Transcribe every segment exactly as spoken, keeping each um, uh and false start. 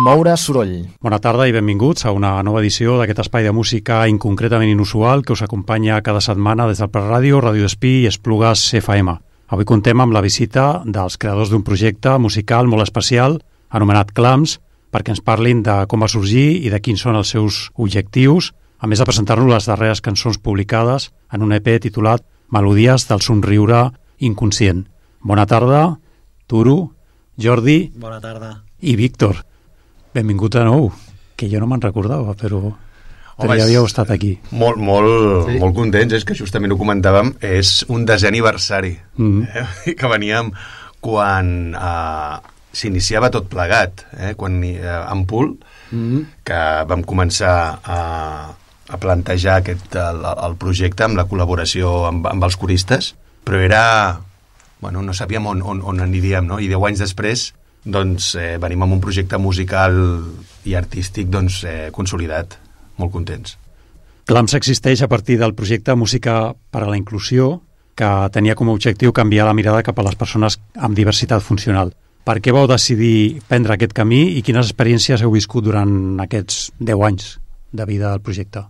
moure soroll. Bona tarda i benvinguts a una nova edició d'aquest espai de música inconcretament inusual que us acompanya cada setmana des del Prat Ràdio, Ràdio Despí i Esplugues F M. Avui contem amb la visita dels creadors d'un projecte musical molt especial anomenat Clams, perquè ens parlin de com va sorgir i de quins són els seus objectius, a més de presentar-nos les darreres cançons publicades en un E P titulat Melodies del somriure inconscient. Bona tarda, Turo, Jordi... Bona tarda. I Víctor. Benvingut de nou, que jo no me'n recordava, però, però Home, ja havíeu estat aquí. Molt, molt, Sí. molt contents, és que justament ho comentàvem, és un desè aniversari, Mm. eh? que veníem quan eh, s'iniciava tot plegat, eh? quan eh, en Pool, Mm. que vam començar a, a plantejar aquest, el, el projecte amb la col·laboració amb, amb els coristes, però era... Bueno, no sabíem on, on, on aniríem, no? I deu anys després doncs, eh, venim amb un projecte musical i artístic doncs, eh, consolidat. Molt contents. Clams existeix a partir del projecte Música per a la Inclusió, que tenia com a objectiu canviar la mirada cap a les persones amb diversitat funcional. Per què vau decidir prendre aquest camí i quines experiències heu viscut durant aquests deu anys de vida del projecte?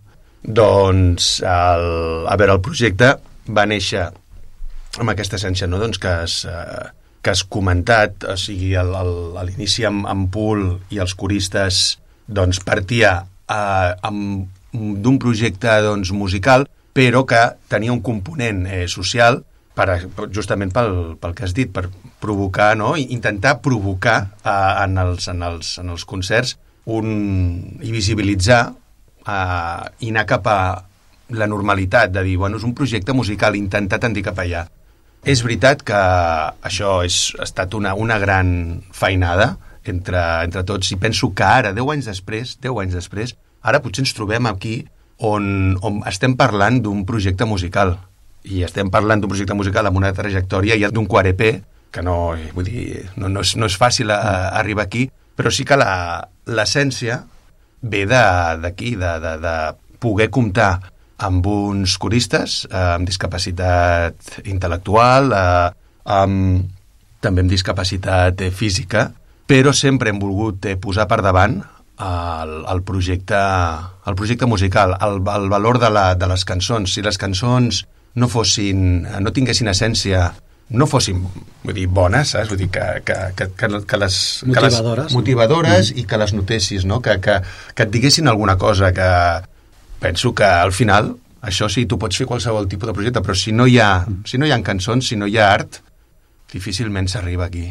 Doncs, el, a veure, el projecte va néixer amb aquesta essència, no? doncs que has, eh, que has comentat, o sigui, el, el, a l'inici amb, amb Pool i els coristes doncs, partia eh, amb, d'un projecte doncs, musical, però que tenia un component eh, social, per, justament pel, pel que has dit, per provocar, no? I intentar provocar eh, en, els, en, els, en els concerts un, i visibilitzar eh, i anar cap a la normalitat, de dir, bueno, és un projecte musical, intentar tendir cap allà. És veritat que això és, ha estat una, una gran feinada entre, entre tots, i penso que ara, deu anys després, deu anys després, ara potser ens trobem aquí on, on estem parlant d'un projecte musical, i estem parlant d'un projecte musical amb una trajectòria i d'un quart E P, que no, vull dir, no, no, és, no és fàcil a, a arribar aquí, però sí que la, l'essència ve d'aquí, de, de, de poder comptar amb uns coristes, eh, amb discapacitat intel·lectual, eh, amb, també amb discapacitat eh, física, però sempre hem volgut eh, posar per davant el, el, projecte, el projecte musical, el, el valor de, la, de les cançons. Si les cançons no fossin, no tinguessin essència, no fossin, vull dir, bones, saps? Vull dir, que, que, que, que, que les... Motivadores. Que les, motivadores mm. i que les notessis, no? Que, que, que et diguessin alguna cosa que... Penso que al final, això sí, tu pots fer qualsevol tipus de projecte, però si no hi ha, si no hi ha cançons, si no hi ha art, difícilment s'arriba aquí.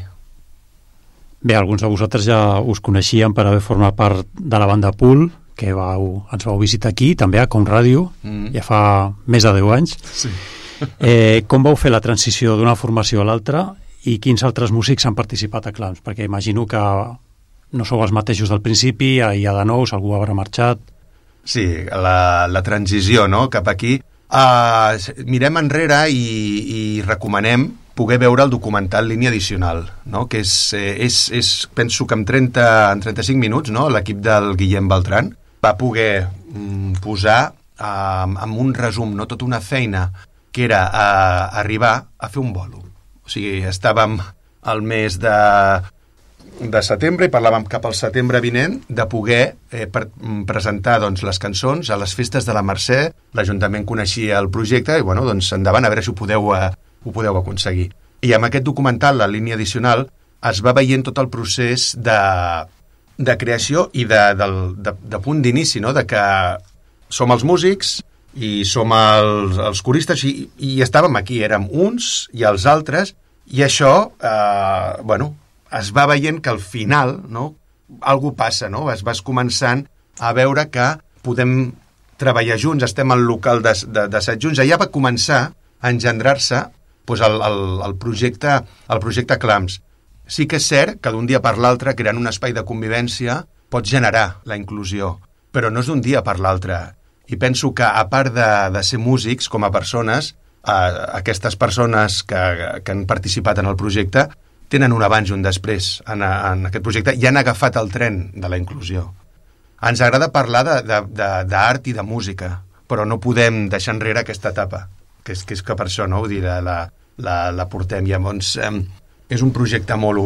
Bé, alguns de vosaltres ja us coneixíem per haver format part de la banda Pool, que vau, ens vau visitar aquí, també a Com Ràdio, mm. ja fa més de deu anys. Sí. Eh, com vau fer la transició d'una formació a l'altra i quins altres músics han participat a Clams? Perquè imagino que no sou els mateixos del principi, hi ha de nous, algú haurà marxat... Sí, la, la transició, no?, cap aquí. Uh, mirem enrere i, i recomanem poder veure el documental Línia Addicional, no?, que és, és, és penso que en, trenta, en trenta-cinc minuts, no?, l'equip del Guillem Beltran va poder mm, posar uh, amb un resum, no?, tota una feina que era uh, arribar a fer un bolo. O sigui, estàvem al mes de... de setembre i parlàvem cap al setembre vinent de poder eh, per, presentar doncs, les cançons a les festes de la Mercè. L'Ajuntament coneixia el projecte i bueno, doncs endavant, a veure si ho podeu, eh, ho podeu aconseguir. I amb aquest documental, la Línia Addicional, es va veient tot el procés de, de creació i de, de, de, de punt d'inici, no? De que som els músics i som els, els coristes i, i estàvem aquí, érem uns i els altres, i això, eh, bueno, es va veient que al final, no, algú passa, no? Es vas començant a veure que podem treballar junts, estem al local de, de, de set junts. Allà va començar a engendrar-se doncs, el, el, el, projecte, el projecte Clams. Sí que és cert que d'un dia per l'altre, creant un espai de convivència, pots generar la inclusió, però no és d'un dia per l'altre. I penso que, a part de, de ser músics com a persones, eh, aquestes persones que, que han participat en el projecte tenen un abans i un després en, en aquest projecte i han agafat el tren de la inclusió. Ens agrada parlar d'art i de música, però no podem deixar enrere aquesta etapa, que és que, és que per això, no? Vull dir, la, la, la portem. Llavors, eh, és un projecte molt obert,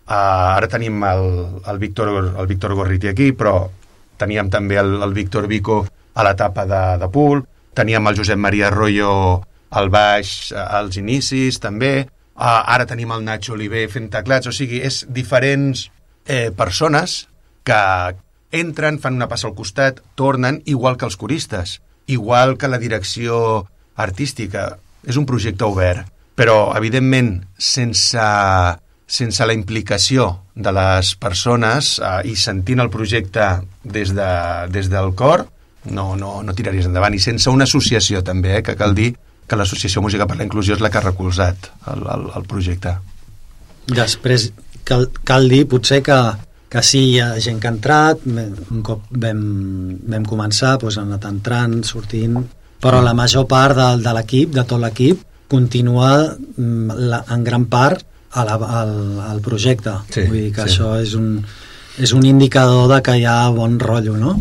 Uh, ara tenim el, el, Víctor, el Víctor Gorriti aquí, però teníem també el, el Víctor Vico a l'etapa de, de pool, teníem el Josep Maria Arroyo al baix als inicis també, uh, ara tenim el Nacho Oliver fent teclats, o sigui, és diferents eh, persones que entren, fan una passa al costat, tornen, igual que els coristes, igual que la direcció artística. És un projecte obert, però, evidentment, sense... sense la implicació de les persones eh, i sentint el projecte des, de, des del cor, no, no, no tiraries endavant. I sense una associació, també, eh, que cal dir que l'Associació Música per la Inclusió és la que ha recolzat el, el, el projecte. Després, cal, cal dir, potser, que, que sí, hi ha gent que ha entrat, un cop vam, vam començar, doncs han anat entrant, sortint, però la major part de, de l'equip, de tot l'equip, continua la, en gran part A la, al, al projecte. Sí, vull dir que sí. Això és un, és un indicador de que hi ha bon rotllo, no?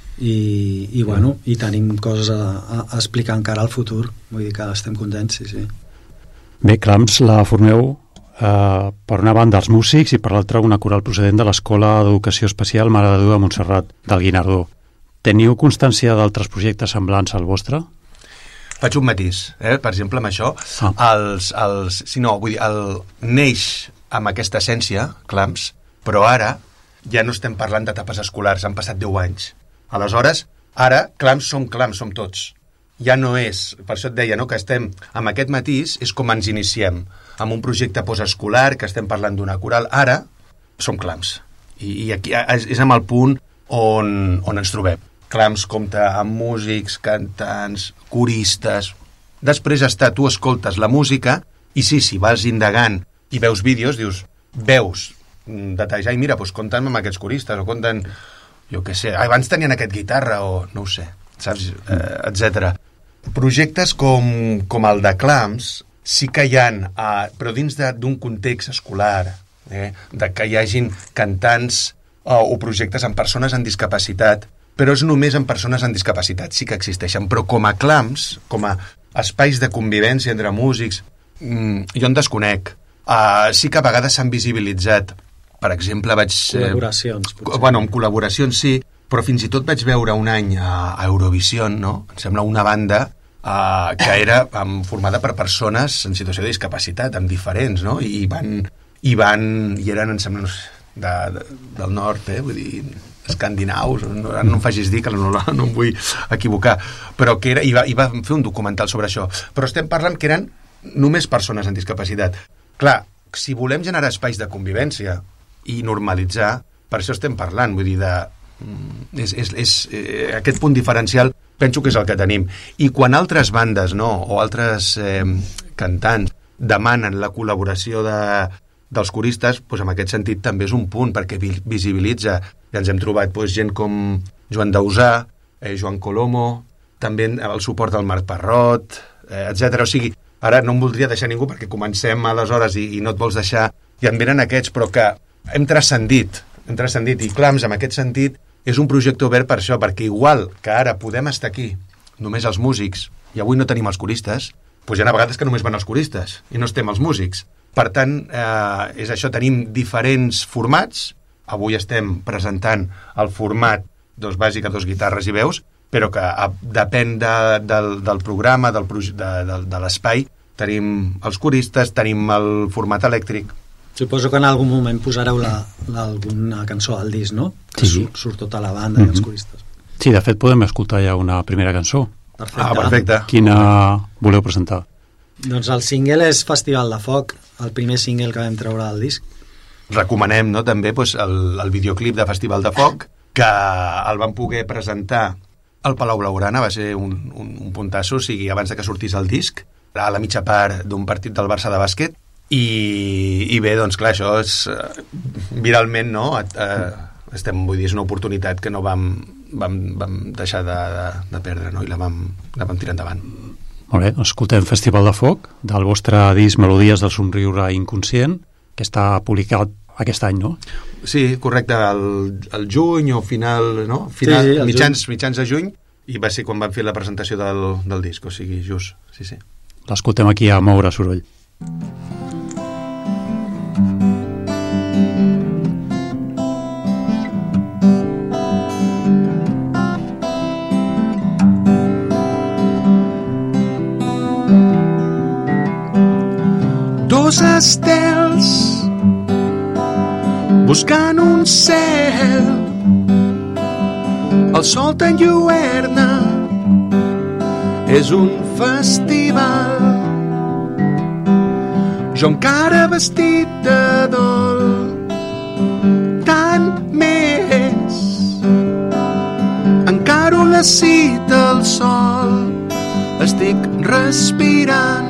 I, i bueno, i tenim coses a, a explicar encara al futur, vull dir que estem contents, sí, sí. Bé, Clams la formeu eh, per una banda els músics i per l'altra una coral procedent de l'Escola d'Educació Especial Mare de Déu de Montserrat, del Guinardó. Teniu constància d'altres projectes semblants al vostre? Faig un matís, eh? Per exemple, amb això, ah. els, els, si no, vull dir, el neix amb aquesta essència, Clams, però ara ja no estem parlant d'etapes escolars, han passat deu anys. Aleshores, ara, Clams som Clams, som tots. Ja no és, per això et deia, no?, que estem amb aquest matís, és com ens iniciem, amb un projecte postescolar, que estem parlant d'una coral, ara som Clams. I, i aquí és, és amb el punt on, on ens trobem. Clams compta amb músics, cantants, coristes. Després està, tu escoltes la música i sí, si vas indagant i veus vídeos, dius, veus detalls, ai, mira, doncs compten amb aquests coristes, o compten, jo què sé, abans tenien aquest guitarra, o no ho sé, saps, eh, etcètera. Projectes com, com el de Clams sí que hi ha, eh, però dins d'un context escolar, eh, de que hi hagin cantants eh, o projectes amb persones amb discapacitat, però és només en persones amb discapacitat, sí que existeixen, però com a Clams, com a espais de convivència entre músics, mmm, jo en desconec. Uh, sí que a vegades s'han visibilitzat, per exemple, vaig... Col·laboracions, potser. Bueno, amb col·laboracions sí, però fins i tot vaig veure un any a, a Eurovision, no? Em sembla una banda uh, que era um, formada per persones en situació de discapacitat, amb diferents, no? I van... I, van, i eren, em sembla, no sé, de, de, del nord, eh? Vull dir... escandinaus, no, no em facis dir que no, no, no em vull equivocar, però que era, i va, i va fer un documental sobre això, però estem parlant que eren només persones amb discapacitat. Clar, si volem generar espais de convivència i normalitzar, per això estem parlant, vull dir, de, és, és, és, eh, aquest punt diferencial penso que és el que tenim, i quan altres bandes, no, o altres eh, cantants demanen la col·laboració de dels coristes, doncs en aquest sentit també és un punt, perquè visibilitza. Ja ens hem trobat doncs, gent com Joan Dausà, eh, Joan Colomo, també el suport del Marc Parrot, eh, etcètera. O sigui, ara no em voldria deixar ningú perquè comencem aleshores i, i no et vols deixar, i en venen aquests, però que hem transcendit, hem transcendit, i Clams, en aquest sentit, és un projecte obert per això, perquè igual que ara podem estar aquí, només els músics, i avui no tenim els coristes, doncs hi ha vegades que només van els coristes, i no estem els músics. Per tant, eh, és això, tenim diferents formats. Avui estem presentant el format dos bàsic a dos guitarres i veus, però que a, depèn de, del, del programa, del, de, de, de l'espai. Tenim els coristes, tenim el format elèctric. Suposo que en algun moment posareu la, la, alguna cançó al disc, no? Que sí. surt, surt tota la banda mm-hmm. i els coristes. Sí, de fet podem escoltar ja una primera cançó. Perfecte. Ah, perfecte. Quina voleu presentar? Doncs el single és Festival de Foc, el primer single que vam treure del disc. Recomanem, no?, també doncs, el, el videoclip de Festival de Foc, que el vam poder presentar al Palau Blaugrana, va ser un, un, un puntasso, o sigui, abans de que sortís el disc, a la mitja part d'un partit del Barça de bàsquet, i, i bé, doncs clar, això és viralment, no?, eh, estem, vull dir, és una oportunitat que no vam, vam, vam deixar de, de, de perdre, no?, i la vam, la vam tirar endavant. Molt bé, escoltem Festival de Foc, del vostre disc Melodies del somriure inconscient, que està publicat aquest any, no? Sí, correcte, el, el juny o final, no? Final, sí, sí, mitjans, mitjans de juny, i va ser quan vam fer la presentació del, del disc, o sigui, just, sí, sí. L'escoltem aquí a Moure Soroll. dos estels buscant un cel. El sol t'enlluerna, és un festival. Jo encara vestit de dol, tant més. Encaro la cita al sol, estic respirant.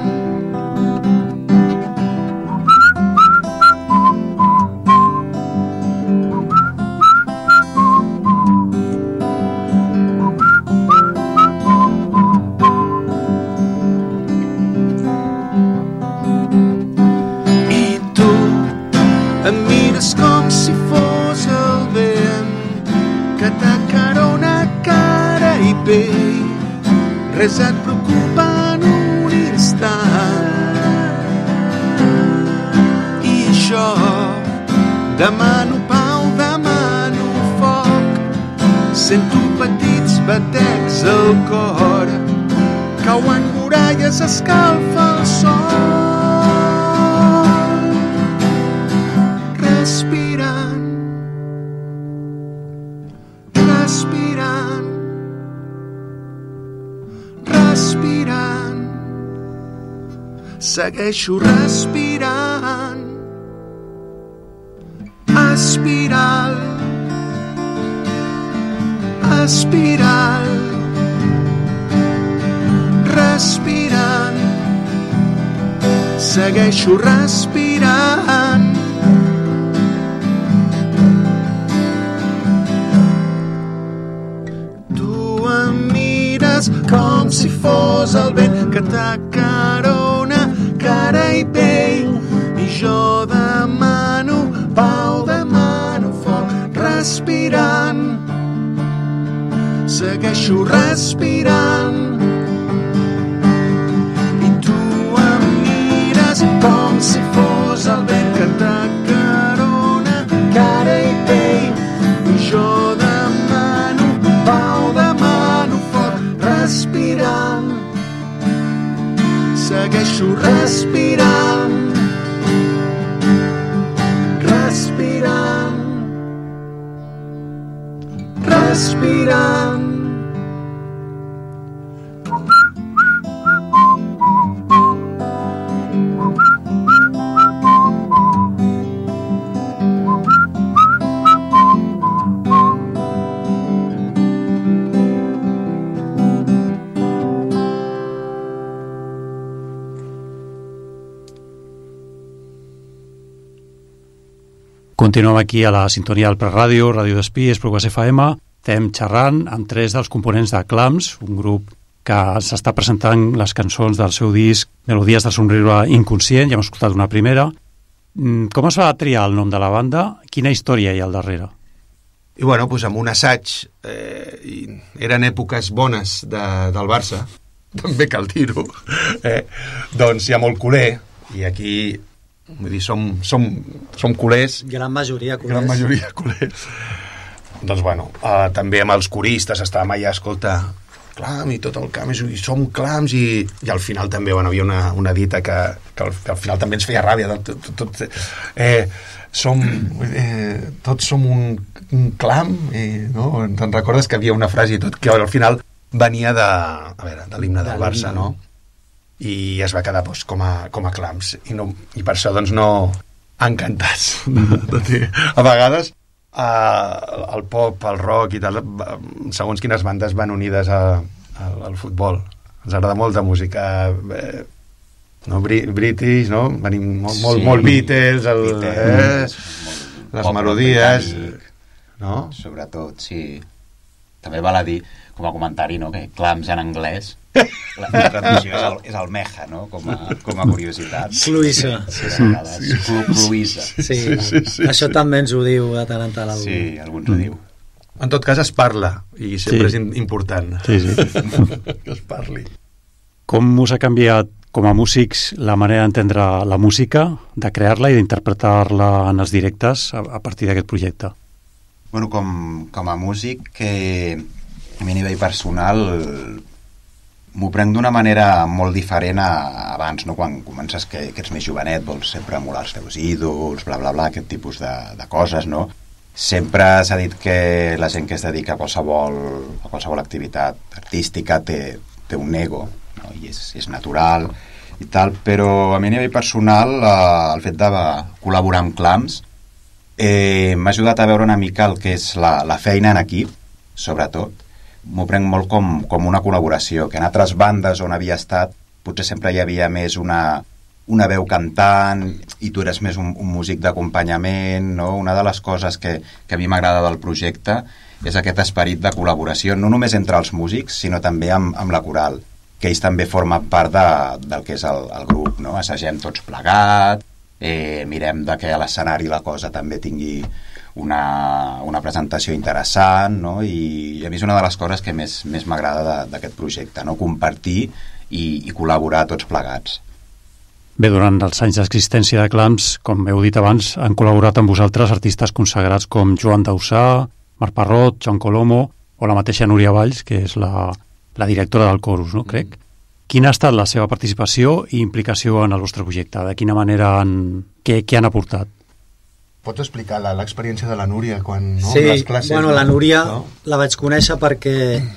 Res et preocupa en un instant. I jo demano pau, demano foc. Sento petits batecs al cor. Cauen muralles, escalfa el sol. Respirant, respirant, respirant, segueixo respirant. Espiral, espiral, respirant, segueixo respirant. Com si fos el vent que t'acarona cara i pell, i jo demano pau, demano foc, respirant, segueixo respirant. I tu em mires com si fos el vent que t'acarona cara i pell, i jo demano pau, demano respirant, segueixo respirant, respirant, respirant. Continuem aquí a la sintonia del Preràdio, Ràdio Despí, Esplugues F M. Estem xerrant amb tres dels components de Clams, un grup que s'està presentant les cançons del seu disc Melodies del somriure inconscient. Ja hem escoltat una primera. Com es va triar el nom de la banda? Quina història hi ha al darrere? I bueno, doncs amb un assaig, eh, i eren èpoques bones de, del Barça, també cal dir-ho, eh, doncs hi ha molt culer, i aquí... Vull dir, som, som, som culers. Gran majoria culers. Gran majoria culers. Doncs, bueno, uh, també amb els coristes estàvem allà, escolta, clam i tot el camp, i som clams, i, i al final també, bueno, hi havia una, una dita que, que, al, que al final també ens feia ràbia. Tot, tot, tot, eh, som, eh, tots som un, un clam, i, no? Te'n recordes que havia una frase i tot, que al final venia de, a veure, de l'himne del Barça, no? I es va quedar doncs, com, a, com a clams, i, no, i per això doncs, no encantats de, de, de, a vegades uh, el pop, el rock i tal, segons quines bandes van unides a, a, al futbol. Ens agrada molt de música eh, no, British, no? Venim molt, sí. molt, molt Beatles, el, Beatles eh, les melodies, no? Sobretot, sí. També val a dir, com a comentari, no? Que clams en anglès la, la traducció és, el, és almeja, no? Com a, com a curiositat. Cluïssa. Sí, sí, sí, sí. Cluïssa. Sí, sí, sí, sí, sí, això sí. També ens ho diu de tant en tant algú. Sí, alguns ho diu. En tot cas es parla, i sempre sí. és important sí, sí. que es parli. Com us ha canviat com a músics la manera d'entendre la música, de crear-la i d'interpretar-la en els directes a, a partir d'aquest projecte? Bueno, com, com a músic, que a mi a nivell personal m'ho prenc d'una manera molt diferent a abans, no? Quan comences que, que ets més jovenet, vols sempre emular els teus ídols, bla, bla, bla, aquest tipus de, de coses, no? Sempre s'ha dit que la gent que es dedica a qualsevol, a qualsevol activitat artística té, té un ego, no? I és, és natural i tal, però a mi a nivell personal eh, el fet de col·laborar amb Clams eh, m'ha ajudat a veure una mica el que és la, la feina en equip, sobretot. M'ho prenc molt com, com una col·laboració, que en altres bandes on havia estat potser sempre hi havia més una, una veu cantant i tu eres més un, un músic d'acompanyament, no? Una de les coses que, que a mi m'agrada del projecte és aquest esperit de col·laboració, no només entre els músics, sinó també amb, amb la coral, que ells també formen part de, del que és el, el grup, no? Assagem tots plegats, eh, mirem de que a l'escenari la cosa també tingui una, una presentació interessant, no? I, i a mi és una de les coses que més, més m'agrada d'aquest projecte, no? Compartir i, i col·laborar tots plegats. Bé, durant els anys d'existència de Clams, com heu dit abans, han col·laborat amb vosaltres artistes consagrats com Joan Dausà, Marc Parrot, Joan Colomo o la mateixa Núria Valls, que és la, la directora del Corus, no? Crec. Quina ha estat la seva participació i implicació en el vostre projecte? De quina manera han... Què, què han aportat? Pots explicar l'experiència de la Núria quan, no? Sí, les classes, bueno, no? la Núria no? la vaig conèixer perquè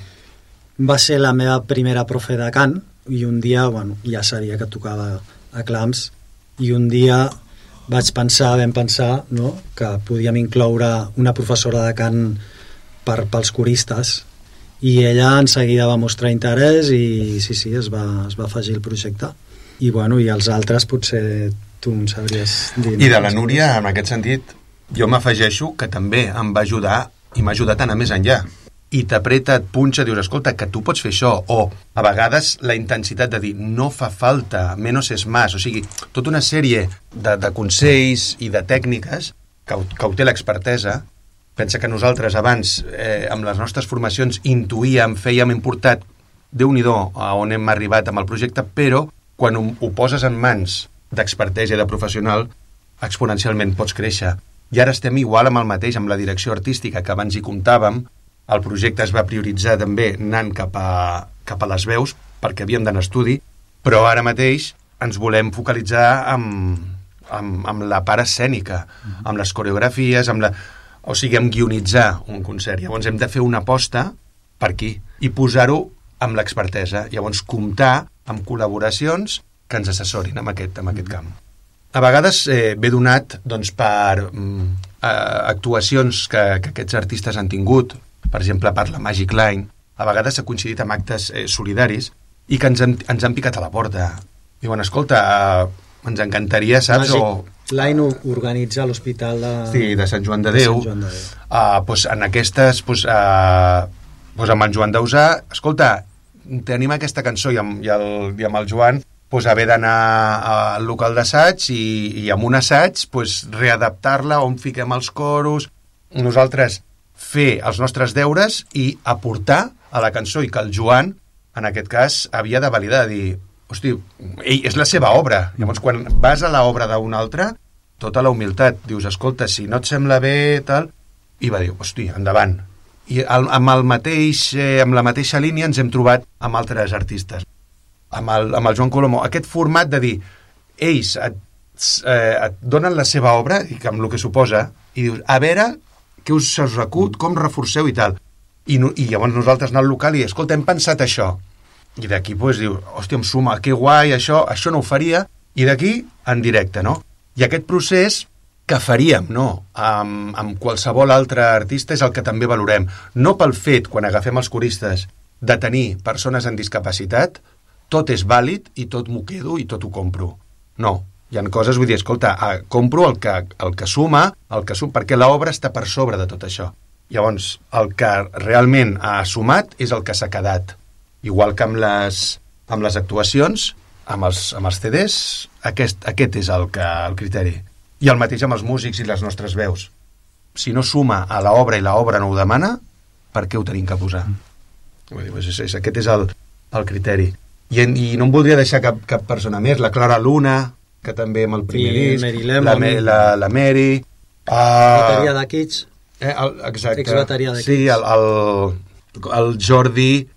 va ser la meva primera profe de cant i un dia, bueno, ja sabia que tocava a Clams i un dia vaig pensar, vam pensar, no?, que podíem incloure una professora de cant per, pels coristes i ella en seguida va mostrar interès i sí, sí, es va, es va afegir el projecte i, bueno, i els altres potser tu em sabries dir. I de la Núria, en aquest sentit, jo m'afegeixo que també em va ajudar i m'ha ajudat a anar més enllà. I t'apreta, et punxa, dius, escolta, que tu pots fer això. O, a vegades, la intensitat de dir, no fa falta, menos es más. O sigui, tota una sèrie de, de consells i de tècniques que, que ho té l'expertesa. Pensa que nosaltres abans, eh, amb les nostres formacions, intuïem, fèiem importat, Déu-n'hi-do a on hem arribat amb el projecte, però quan ho, ho poses en mans d'expertesa i de professional, exponencialment pots créixer. I ara estem igual amb el mateix, amb la direcció artística, que abans hi comptàvem. El projecte es va prioritzar també anant cap a, cap a les veus, perquè havíem d'anar a estudi, però ara mateix ens volem focalitzar amb, amb, amb la part escènica, amb les coreografies, amb la... o sigui, amb guionitzar un concert. Llavors hem de fer una aposta per aquí i posar-ho amb l'expertesa. Llavors comptar amb col·laboracions que ens assessorin en aquest, en aquest camp. A vegades eh, ve donat doncs, per mm, eh, actuacions que, que aquests artistes han tingut, per exemple, per la Magic Line, a vegades s'ha coincidit amb actes eh, solidaris i que ens han, ens han picat a la porta. Diuen, escolta, eh, ens encantaria, saps? Magic o... Line organitza l'Hospital de... Sí, de Sant Joan de Déu. De Sant Joan de Déu. Uh, pues en aquestes, pues, uh, pues amb en Joan Dausà, escolta, tenim aquesta cançó i amb, i el, i amb el Joan pues, haver d'anar al local d'assaig i, i amb un assaig pues, readaptar-la on fiquem els coros, nosaltres fer els nostres deures i aportar a la cançó i que el Joan, en aquest cas, havia de validar, de dir, hosti, ell, és la seva obra. Llavors, quan vas a l'obra d'un altre, tota la humilitat, dius, escolta, si no et sembla bé, tal, i va dir, hosti, endavant. I el, amb, el mateix, eh, amb la mateixa línia ens hem trobat amb altres artistes. Amb el, amb el Joan Colomo, aquest format de dir, ells et, eh, et donen la seva obra, i que amb el que suposa, i dius, a veure què us, us recut, com reforceu i tal. I, no, i llavors nosaltres anar al local i, escolta, hem pensat això. I d'aquí, doncs, diu, hòstia, em suma, que guai, això, això no ho faria, i d'aquí, en directe, no? I aquest procés que faríem, no?, amb, amb qualsevol altre artista és el que també valorem. No pel fet, quan agafem els coristes, de tenir persones amb discapacitat, tot és vàlid i tot m'ho quedo i tot ho compro. No, hi ha coses, vull dir, escolta, compro el que, el que suma, el que suma, perquè l'obra està per sobre de tot això. Llavors, el que realment ha sumat és el que s'ha quedat. Igual que amb les, amb les actuacions, amb els, amb els C Ds, aquest, aquest és el, que, el criteri. I el mateix amb els músics i les nostres veus. Si no suma a l'obra i l'obra no ho demana, per què ho tenim que posar? Vull dir, és, és, aquest és el, el criteri. I, I no em voldria deixar cap, cap persona més. La Clara Luna, que també amb el primer I disc. Mary Lemon. La, la, la Mary. Uh, bateria de Kids. Eh, el, exacte. Ex-bateria de Kids. Sí, el, el, el Jordi,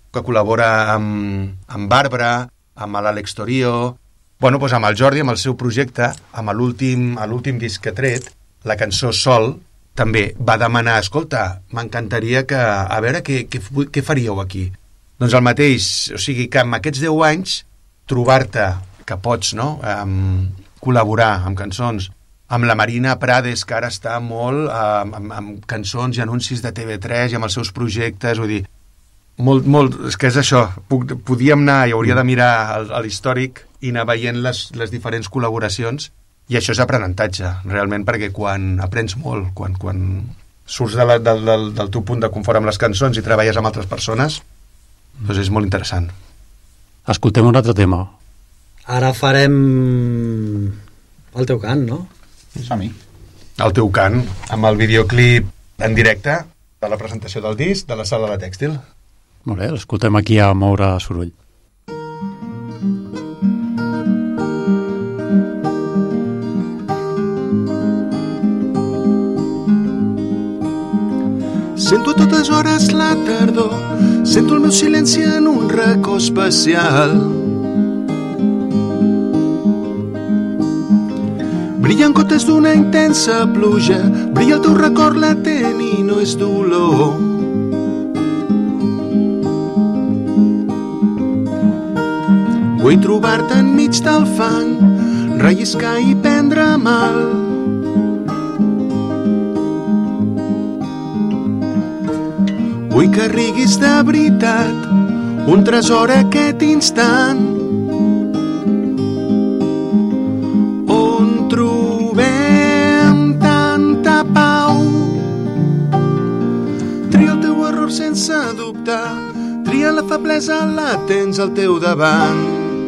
que col·labora amb, amb Bàrbara, amb l'Àlex Torio, bueno, doncs amb el Jordi, amb el seu projecte, amb l'últim a l'últim disc que ha tret, la cançó Sol, també va demanar, escolta, m'encantaria que, a veure què, què, què faríeu aquí. Doncs el mateix, o sigui que amb aquests deu anys, trobar-te que pots, no?, um, col·laborar amb cançons, amb la Marina Prades, que ara està molt um, amb, amb cançons i anuncis de T V tres i amb els seus projectes, vull dir, molt, molt, és que és això, Puc, podíem anar, i hauria de mirar l'històric i anar veient les, les diferents col·laboracions, i això és aprenentatge, realment, perquè quan aprens molt, quan, quan surts de la, del, del, del teu punt de confort amb les cançons i treballes amb altres persones, doncs és molt interessant. Escoltem un altre tema. Ara farem el teu cant, no? Som-hi. El teu cant, amb el videoclip en directe de la presentació del disc de la Sala de Tèxtil. Molt bé, l'escoltem aquí a Moure Soroll. Sento a totes hores la tardor, sento el meu silenci en un racó especial. Brillen gotes d'una intensa pluja, brilla el teu record latent i no és dolor. Vull trobar-te enmig del fang, relliscar i prendre mal. Vull que riguis de veritat un tresor aquest instant on trobem tanta pau. Tria el teu error sense dubtar, tria la feblesa, la tens al teu davant.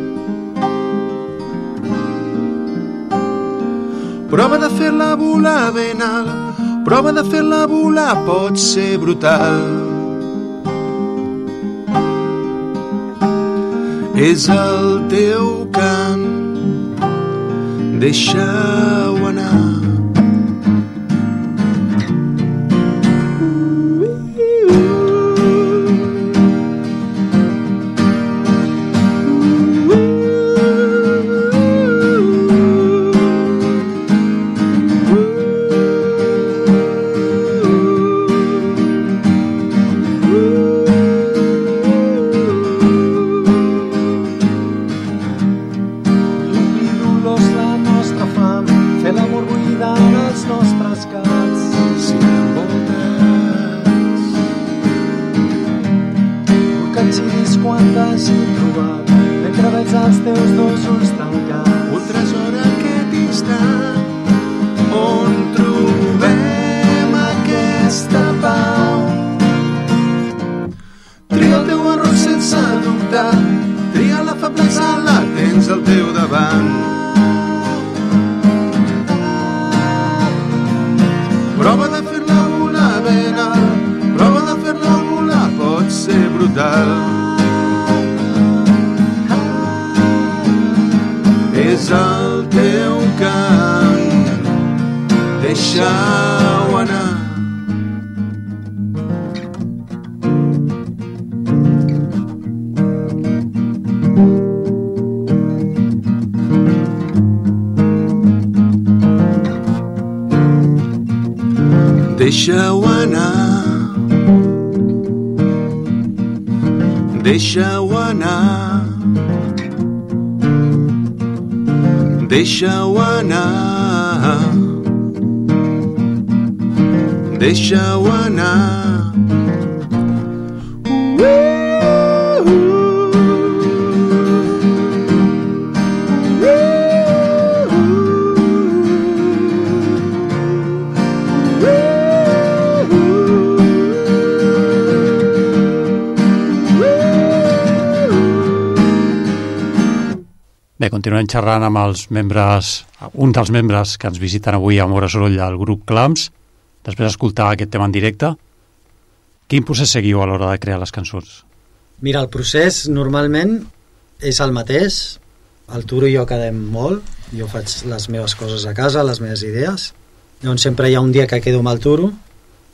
Prova de fer-la volar ben alt, prova de fer-la volar, pot ser brutal. És el teu cant, deixa-ho anar. Deixa-ho anar, deixa-ho anar, deixa-ho anar, deixa-ho anar. Bé, continuem xerrant amb els membres, un dels membres que ens visiten avui a Moure Soroll del grup Clams, després d'escoltar aquest tema en directe. Quin procés seguiu a l'hora de crear les cançons? Mira, el procés normalment és el mateix. El Turo i jo quedem molt, jo faig les meves coses a casa, les meves idees. Llavors sempre hi ha un dia que quedo amb el Turo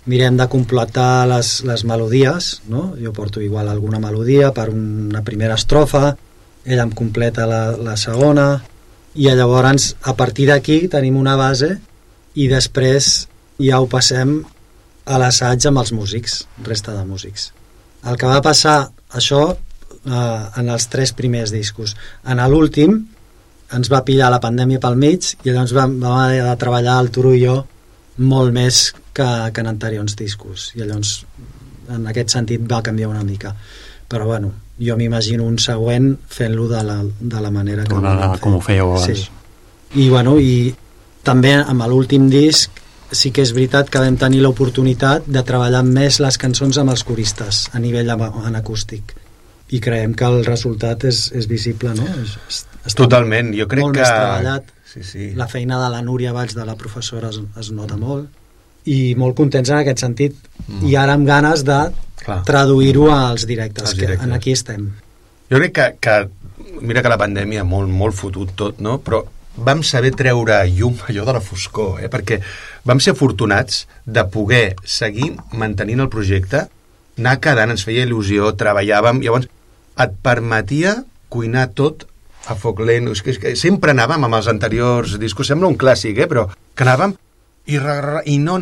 mirem de completar les, les melodies, no? Jo porto igual alguna melodia per una primera estrofa, ella em completa la, la segona, i llavors a partir d'aquí tenim una base i després ja ho passem a l'assaig amb els músics, resta de músics. El que va passar això eh, en els tres primers discos. En l'últim ens va pillar la pandèmia pel mig i llavors vam, vam haver de treballar el Turo i jo molt més que, que en anteriors discos, i llavors en aquest sentit va canviar una mica, però bueno, jo m'imagino un següent fent-lo de la, de la manera que Una, com ho fèieu abans. Sí. I bueno, i també amb l'últim disc sí que és veritat que vam tenir l'oportunitat de treballar més les cançons amb els coristes a nivell en acústic, i creiem que el resultat és, és visible, no? És, és Totalment, jo crec molt que... més treballat. Sí, sí. La feina de la Núria Valls, de la professora, es, es nota molt, i molt contents en aquest sentit, mm. i ara amb ganes de Clar. traduir-ho als directes, als directes, que en aquí estem. Jo crec que, que mira que la pandèmia molt, molt fotut tot, no? Però vam saber treure llum allò de la foscor, eh? Perquè vam ser afortunats de poder seguir mantenint el projecte, anar quedant, ens feia il·lusió, treballàvem, llavors et permetia cuinar tot a foc lent. És que, és que sempre anàvem amb els anteriors discos, sembla un clàssic, eh? Però que anàvem i, i no,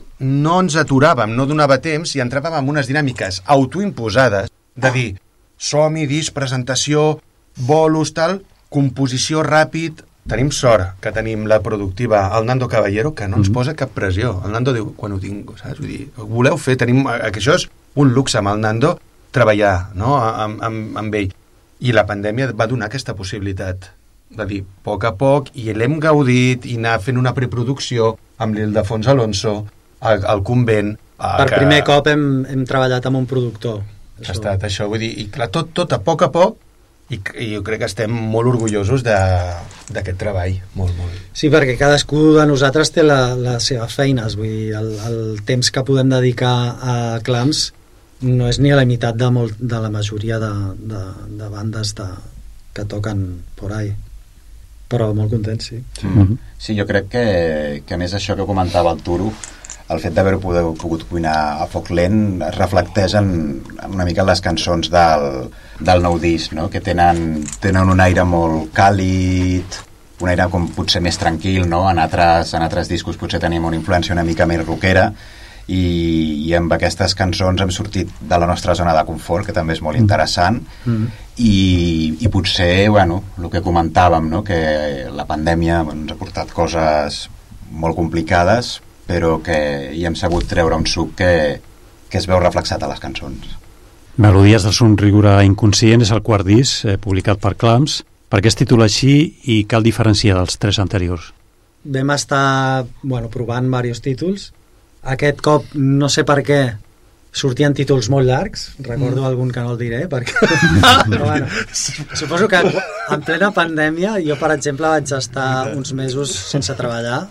no ens aturàvem, no donava temps, i entràvem en unes dinàmiques autoimposades de dir som-hi, disc, presentació, bolos, tal, composició ràpid. Tenim sort que tenim la productiva, el Nando Caballero, que no ens posa cap pressió. El Nando diu, quan ho tinc, saps? Vull dir, voleu fer, tenim, que això és un luxe amb el Nando, treballar, no?, amb, amb, amb ell. I la pandèmia va donar aquesta possibilitat de dir, a poc a poc, i l'hem gaudit, i anar fent una preproducció amb l'Ildefons Alonso, al, al convent. Per que... primer cop hem, hem treballat amb un productor. Ha això. estat això, vull dir, i clar, tot, tot a poc a poc, i, i jo crec que estem molt orgullosos d'aquest treball, molt, molt. Sí, perquè cadascú de nosaltres té la, les seves feines, vull dir, el, el temps que podem dedicar a Clams no és ni a la meitat de, molt, de la majoria de, de, de bandes de, que toquen por ahí, però molt contents, sí. Sí, mm-hmm. sí, jo crec que, que a més això que comentava el Turo, el fet d'haver pogut cuinar a foc lent es reflecteix en, en una mica les cançons del, del nou disc, no? Que tenen, tenen un aire molt càlid, un aire com potser més tranquil, no? En altres, en altres discos potser tenim una influència una mica més rockera, i, i amb aquestes cançons hem sortit de la nostra zona de confort, que també és molt interessant, mm. i, i potser, bueno, el que comentàvem, no? Que la pandèmia bueno, ens ha portat coses molt complicades, però que hi hem sabut treure un suc que, que es veu reflexat a les cançons. Melodies del somriure inconscient és el quart disc, eh, publicat per Clams. Per què es titula així i cal diferenciar dels tres anteriors? Vam estar bueno, provant diversos títols. Aquest cop, no sé per què, sortien títols molt llargs. Recordo mm. algun que no el diré, perquè... però bueno, suposo que en plena pandèmia jo, per exemple, vaig estar uns mesos sense treballar,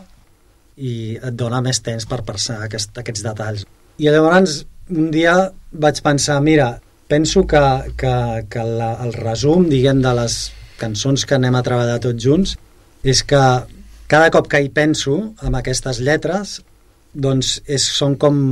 i et dona més temps per pensar aquest, aquests detalls. I llavors un dia vaig pensar, mira, penso que, que, que la, el resum, diguem, de les cançons que anem a treballar tots junts és que cada cop que hi penso amb aquestes lletres, doncs és, són com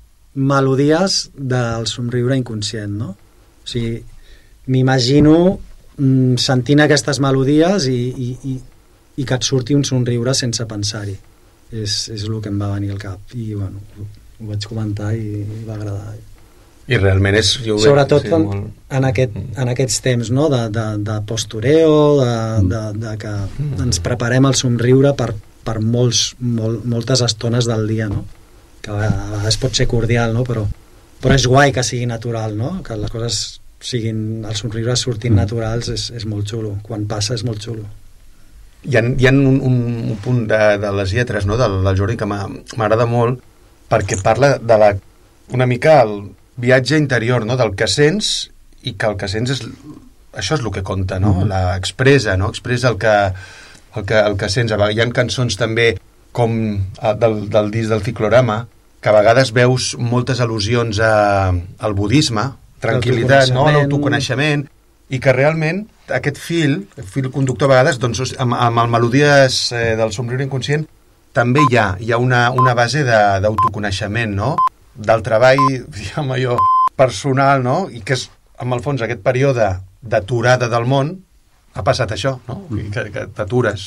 melodies del somriure inconscient, no? O sigui, m'imagino mm, sentint aquestes melodies i, i, i, i que et surti un somriure sense pensar-hi. És, és el que em va venir al cap i bueno, ho vaig comentar i, i va agradar. I realment és... Jo sobretot sí, en, molt... en, aquest, en aquests temps, no? de, de, de postureo, de, de, de que ens preparem el somriure per, per molts, molt, moltes estones del dia, no? Que a vegades pot ser cordial, no? però, però és guai que sigui natural, no? Que les coses siguin, els somriures sortint naturals és, és molt xulo, quan passa és molt xulo. Hi ha, hi ha un, un punt de, de les lletres, no? del, del Jordi, que m'agrada molt, perquè parla de la, una mica el viatge interior, no? Del que sents, i que el que sents és, això és el que compta, no? Uh-huh. La expressa, no? Expressa el que, el que, el que sents. Hi ha cançons també com del, del disc del Ciclorama, que a vegades veus moltes al·lusions a, al budisme, tranquil·litat, no? L'autoconeixement, i que realment aquest fil, el fil conductor a vegades, doncs, amb, amb el melodies eh, del somriure inconscient, també hi ha, hi ha una, una base d'autoconeixement, no? del treball, diguem allò, personal, no? I que és, amb el fons, aquest període d'aturada del món, ha passat això, no? Mm. Que, que t'atures.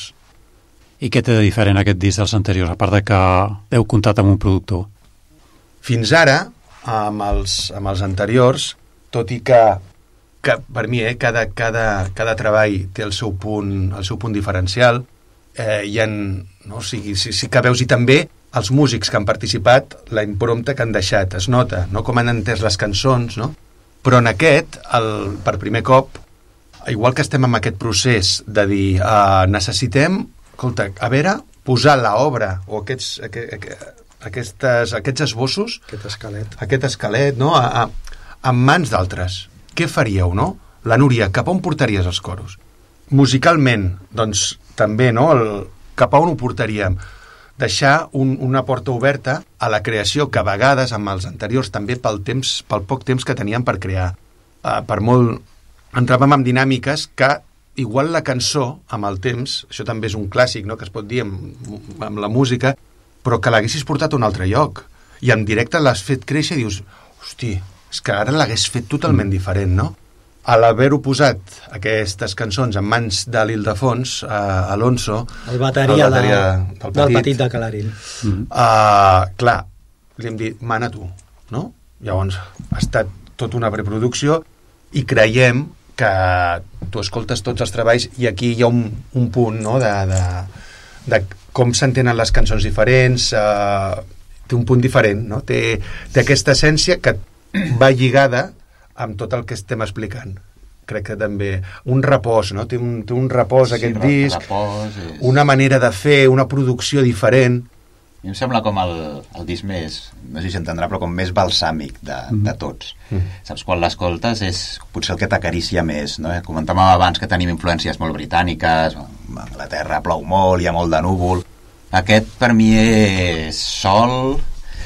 I què té de diferent aquest disc dels anteriors, a part de que heu comptat amb un productor? Fins ara, amb els, amb els anteriors, tot i que, que per mi, eh, cada, cada, cada treball té el seu punt, el seu punt diferencial, eh, hi ha, no? O sigui, sí, sí que veus, i també els músics que han participat, la imprompta que han deixat, es nota, no? Com han entès les cançons, no? Però en aquest, el, per primer cop, igual que estem en aquest procés de dir uh, necessitem, escolta, a veure, posar l'obra o aquests, aqu aquestes, aquests esbossos, aquest esquelet, aquest esquelet, no? A, a, en mans d'altres. Què faríeu, no? La Núria, cap on portaries els coros? Musicalment, doncs, també, no? El, cap a on ho portaríem? Deixar un, una porta oberta a la creació, que a vegades, amb els anteriors, també pel temps, pel poc temps que teníem per crear. Uh, per molt... Entràvem en dinàmiques que, igual la cançó, amb el temps, això també és un clàssic, no?, que es pot dir amb, amb la música, però que l'haguessis portat a un altre lloc. I en directe l'has fet créixer i dius, hosti, és que ara l'hagués fet totalment diferent, no? A l'haver-ho posat, aquestes cançons, en mans de l'Ildefons, uh, Alonso, el bateria, el bateria de, del, petit, del petit de Calaril. Mm. Uh, clar, li hem dit, mana tu, no? Llavors, ha estat tota una preproducció i creiem que tu escoltes tots els treballs i aquí hi ha un, un punt, no?, de, de, de com s'entenen les cançons diferents, uh, té un punt diferent, no? Té, té aquesta essència que va lligada amb tot el que estem explicant. Crec que també un repòs, no? Té un, té un repòs, sí, aquest disc, repòs és... una manera de fer, una producció diferent. A mi em sembla com el, el disc més, no sé si s'entendrà, però com més balsàmic de, mm. de tots. Mm. Saps, quan l'escoltes és potser el que t'acaricia més, no? Comentàvem abans que tenim influències molt britàniques, a Anglaterra plou molt, hi ha molt de núvol. Aquest per mi és sol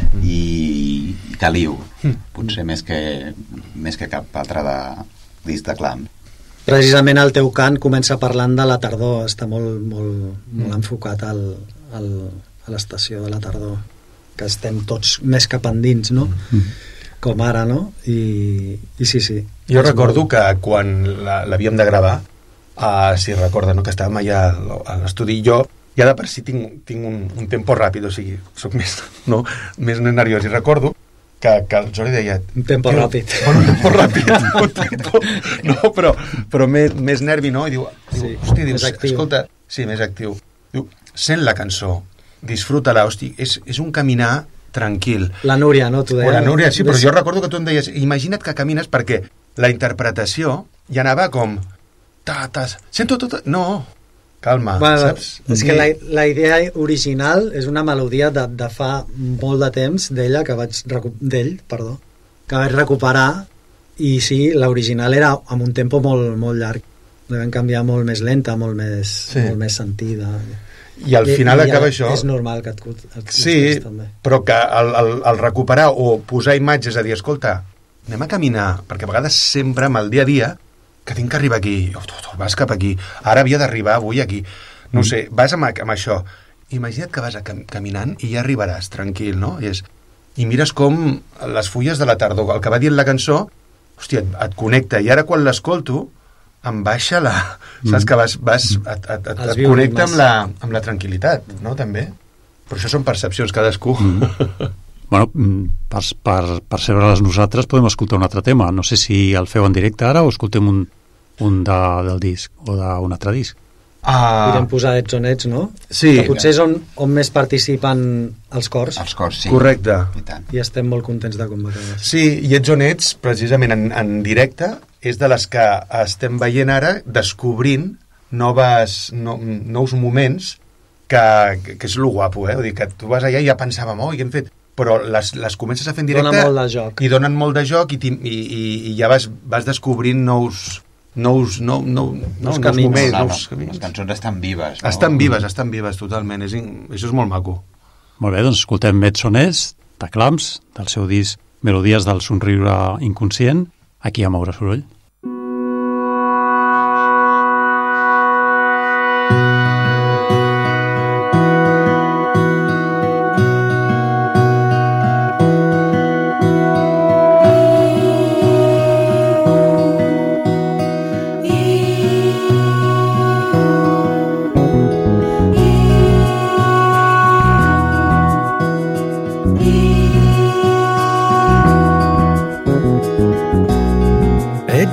i caliu, potser més que, més que cap altre de, disc de clam. Precisament el teu cant comença parlant de la tardor, està molt, molt, molt enfocat al, al, a l'estació de la tardor, que estem tots més cap endins, no? Mm. Com ara, no? I, i sí, sí. Jo recordo molt... que quan l'havíem de gravar, uh, si recorda, no?, que estàvem allà a l'estudi, jo ja de per si tinc, tinc un, un tempo ràpid, o sigui, soc més, no, més nerviós, i recordo que, que el Jordi deia... Un tempo ràpid. Bueno, un tempo ràpid, un tempo, no, però, però més, més nervi, no? I diu, diu sí, hosti, diu, actiu. Escolta, sí, més actiu. Diu, sent la cançó, disfruta-la, hosti, és, és un caminar tranquil. La Núria, no? Tu deies, o la Núria, sí, però jo recordo que tu em deies, imagina't que camines perquè la interpretació ja anava com... Ta, ta, sento tot... No... Calma, bueno, saps? És que la, la idea original és una melodia de, de fa molt de temps d'ella que vaig d'ell, perdó, que vaig recuperar, i sí, l'original era amb un tempo molt, molt llarg. La vam canviar molt més lenta, molt més, sí. molt més sentida. I al final I, acaba i això... És normal que et, et sí, també. Però que el, el, el recuperar o posar imatges a dir, escolta, anem a caminar, perquè a vegades sempre amb el dia a dia que tinc que arribar aquí, oh, tu, tu, vas cap aquí, ara havia d'arribar avui aquí, no mm. sé, vas amb, amb això. Imagina't que vas a cam caminant i ja arribaràs tranquil, no? I, és, i mires com les fulles de la tardor, el que va dir la cançó, hòstia, et, et connecta, i ara quan l'escolto em baixa la... Mm. Saps que vas, vas et, et, et, et connecta amb la, amb la tranquil·litat, no? També. Però això són percepcions cadascú. Mm. Bueno, per, per, per ser-les nosaltres podem escoltar un altre tema. No sé si el feu en directe ara o escoltem un, un de, del disc o d'un altre disc. Ah. Podem posar Ets on ets, no? Sí. Que potser és on, on més participen els cors. Els cors, sí. Correcte. I, tant. I estem molt contents de com va quedar. Sí, i Ets on ets, precisament en, en directe, és de les que estem veient ara, descobrint noves, no, nous moments que, que, que és lo guapo, eh? Vull dir, que tu vas allà i ja pensàvem, oh, i hem fet... però les, les comences a fer en directe Dona molt de joc. i donen molt de joc i, i, i, i ja vas, vas descobrint nous nous, nou, nou, nous, nous camins, moments, no, nous no, camins. Les cançons estan vives, no? Estan vives, estan vives totalment, és, això és molt maco. Molt bé, doncs escoltem Ets on ets, de Clams, del seu disc Melodies del somriure inconscient, aquí a Moure Soroll.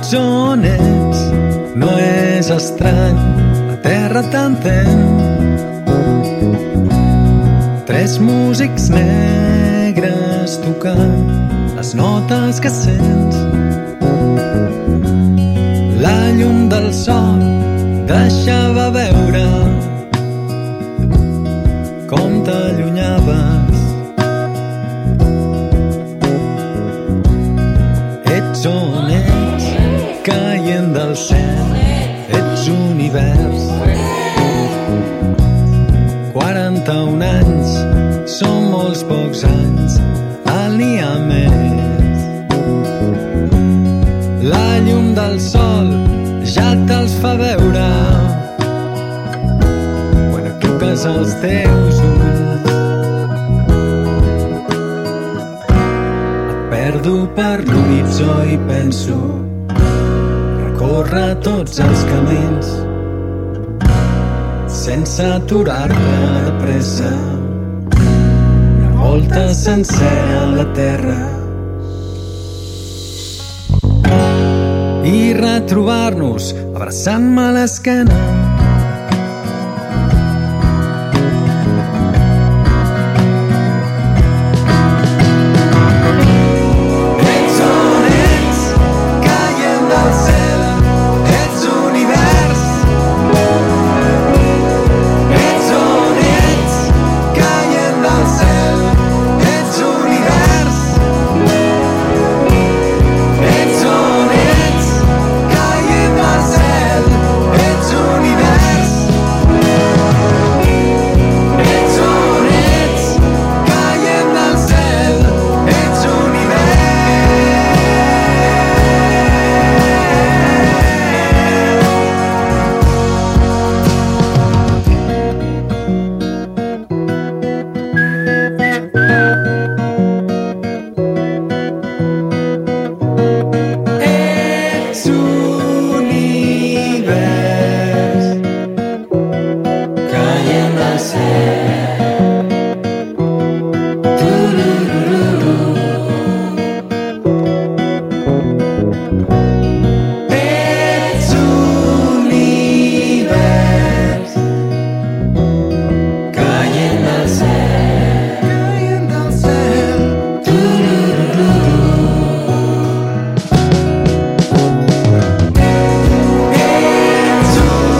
Ets on ets, no és estrany, la terra t'entén. Tres músics negres tocant les notes que sents. La llum del sol deixava veure com t'allunyaves. Ets on ets, caient del cel, ets univers. quaranta-un anys, són molts pocs anys, al n'hi ha més. La llum del sol ja te'ls fa veure quan acluques els teus ulls. Et perdo per l'horitzó i penso recórrer tots els camins sense aturar-me de pressa. Una volta sencera a la terra i retrobar-nos abraçant-me a l'esquena. Ets on ets, caient del cel, ets univers. Ets on ets, caient del cel, ets univers. Ets on ets, caient del cel, ets univers. Ets on ets, caient del cel, ets univers. Ets univers, caient del cel. Turururu. Ets univers, caient del cel. Caient del cel. Turururu. Ets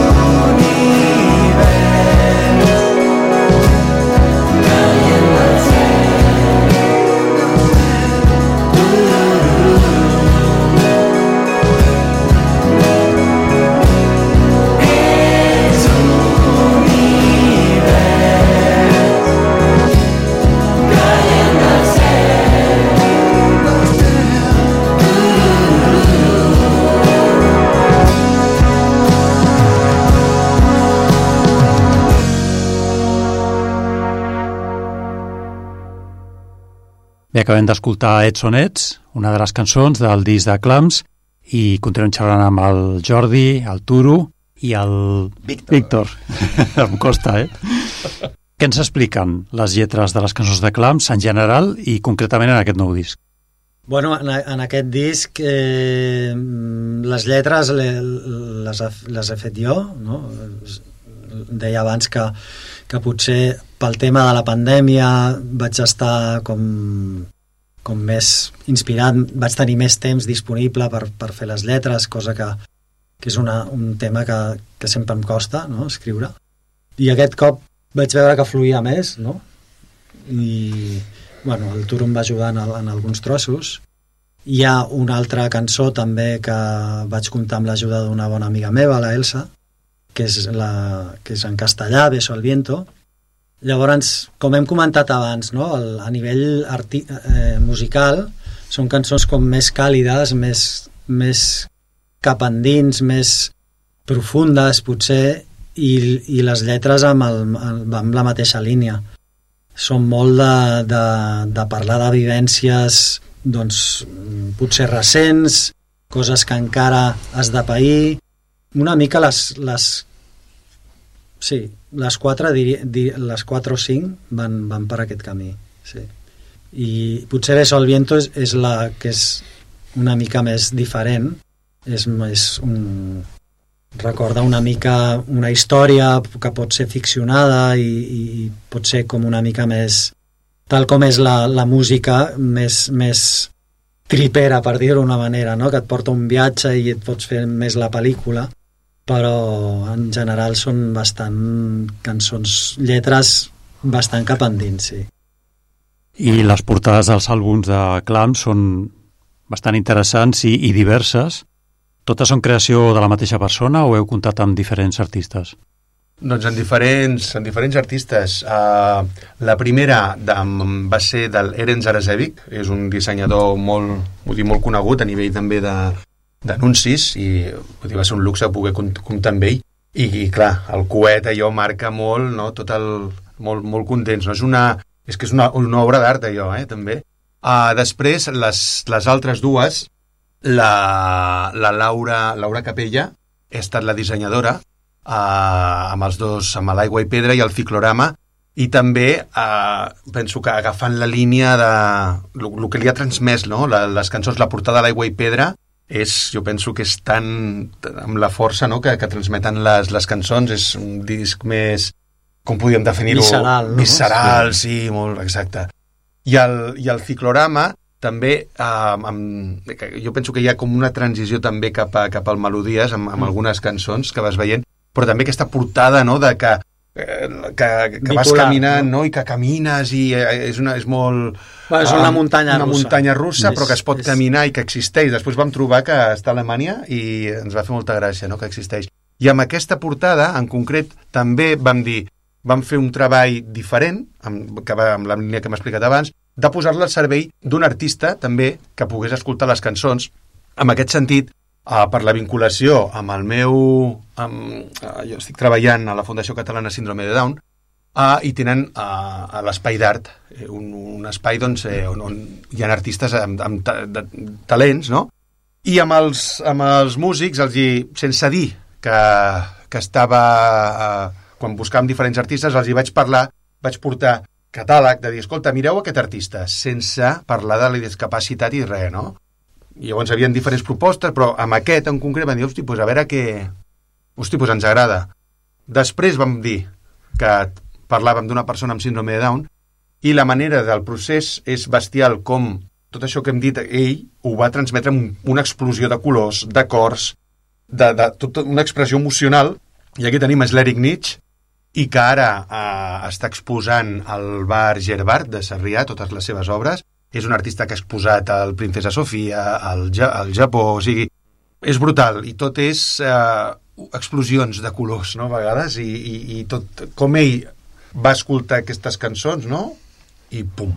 univers, caient del Bé, acabem d'escoltar Ets on ets, una de les cançons del disc de Clams, i continuem xerrant amb el Jordi, el Turo i el Víctor. Víctor. Em costa, eh? Què ens expliquen les lletres de les cançons de Clams en general i concretament en aquest nou disc? Bueno, en, en aquest disc eh, les lletres le, les, les he fet jo, no? Deia abans que, que potser pel tema de la pandèmia vaig estar com, com més inspirat, vaig tenir més temps disponible per, per fer les lletres, cosa que, que és una, un tema que, que sempre em costa, no?, escriure. I aquest cop vaig veure que fluïa més, no? I bueno, el Turo em va ajudar en, en alguns trossos. Hi ha una altra cançó també que vaig comptar amb l'ajuda d'una bona amiga meva, la Elsa, que és, la, que és en castellà, Beso al viento. Llavors, com hem comentat abans, no? El, a nivell arti, eh, musical, són cançons com més càlides, més, més cap endins, més profundes, potser, i, i les lletres amb, el, amb la mateixa línia. Són molt de, de, de parlar de vivències, doncs, potser recents, coses que encara has de pair. Una mica les... les sí, les quatre, diria, di, les quatre o cinc van, van per aquest camí, sí. I potser Beso al viento és, és la que és una mica més diferent, és, és un, recorda una mica una història que pot ser ficcionada i, i pot ser com una mica més, tal com és la, la música, més, més tripera, per dir-ho d'una manera, no? Que et porta un viatge i et pots fer més la pel·lícula, però en general són bastant cançons, lletres bastant cap endins, sí. I les portades dels àlbums de Clam són bastant interessants i, i diverses. Totes són creació de la mateixa persona o heu comptat amb diferents artistes? Doncs en diferents, en diferents artistes. Uh, la primera de, va ser del Eren Zarasevic, és un dissenyador molt, vull dir, molt conegut a nivell també de, d'anuncis, i vull dir, va ser un luxe poder comptar amb ell. I, i clar, el coet allò marca molt, no? Tot el, molt, molt contents. No? És, una, és que és una, una obra d'art allò, eh, també. Uh, després, les, les altres dues, la, la Laura, Laura Capella, ha estat la dissenyadora, Uh, amb els dos, amb l'Aigua i Pedra i el Ciclorama, i també uh, penso que agafant la línia de el que li ha transmès, no? la, les cançons, la portada de l'Aigua i Pedra és, jo penso que és tan amb la força, no? que, que transmeten les, les cançons, és un disc més, com podríem definir-ho? Visceral, no? Visceral, sí, sí, molt exacte. I el, i el Ciclorama també, uh, amb, jo penso que hi ha com una transició també cap, a, cap al melodies amb, amb mm. algunes cançons que vas veient, però també aquesta portada, no?, de que, eh, que, que vas caminant, no? no? I que camines i eh, és, una, és molt... Bueno, és una muntanya una russa. Una muntanya russa, és, però que es pot és... caminar i que existeix. Després vam trobar que està a Alemanya i ens va fer molta gràcia, no?, que existeix. I amb aquesta portada, en concret, també vam dir, vam fer un treball diferent, amb, que va, amb la línia que m'he explicat abans, de posar-la al servei d'un artista, també, que pogués escoltar les cançons. En aquest sentit, Uh, per la vinculació amb el meu... Amb, uh, jo estic treballant a la Fundació Catalana Síndrome de Down uh, i tenen uh, a l'Espai d'Art, eh, un, un espai doncs, eh, on, on hi ha artistes amb, amb ta, de, talents, no? I amb els, amb els músics, els hi, sense dir que, que estava... Uh, quan buscàvem diferents artistes, els hi vaig parlar, vaig portar catàleg de dir, escolta, mireu aquest artista, sense parlar de la discapacitat i res, no? I llavors hi havia diferents propostes, però amb aquest en concret vam dir, hosti, doncs a veure què... Hosti, doncs ens agrada. Després vam dir que parlàvem d'una persona amb síndrome de Down i la manera del procés és bestial, com tot això que hem dit, ell ho va transmetre amb una explosió de colors, d'acords, de, de tota una expressió emocional. I aquí tenim l'Eric Nietzsche, i que ara eh, està exposant al bar Gerbart de Sarrià totes les seves obres. És un artista que ha exposat el Princesa Sofia, al, ja, al Japó, o sigui, és brutal, i tot és eh, explosions de colors, no?, a vegades, i, i, i tot, com ell va escoltar aquestes cançons, no?, i pum,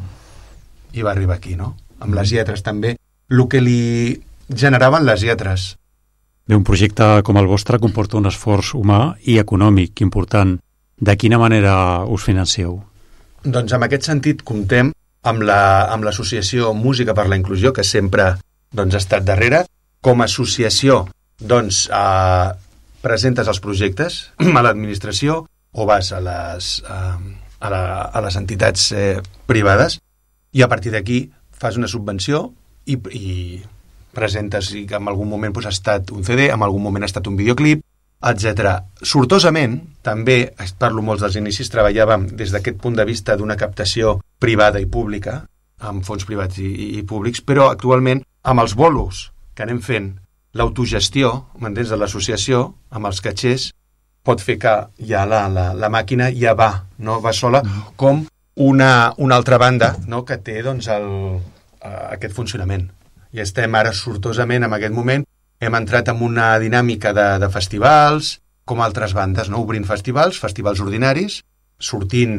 i va arribar aquí, no?, amb les lletres també, el que li generaven les lletres. Bé, un projecte com el vostre comporta un esforç humà i econòmic important. De quina manera us financeu? Doncs en aquest sentit comptem amb la, amb l'associació Música per la Inclusió, que sempre doncs, ha estat darrere. Com a associació, doncs, eh, presentes els projectes a l'administració o vas a les, eh, a, la, a les entitats eh, privades, i a partir d'aquí fas una subvenció i, i presentes, i que en algun moment doncs, ha estat un C D, en algun moment ha estat un videoclip, etcètera. Sortosament, també, parlo molts dels inicis, treballàvem des d'aquest punt de vista d'una captació privada i pública, amb fons privats i, i, i públics, però actualment, amb els bolos que anem fent, l'autogestió, m'entens, de l'associació, amb els catxers, pot fer que ja la, la, la màquina ja va, no va sola, com una, una altra banda, no?, que té doncs, el, uh, aquest funcionament. I estem ara sortosament en aquest moment. Hem entrat en una dinàmica de, de festivals, com altres bandes, no? Obrint festivals, festivals ordinaris, sortint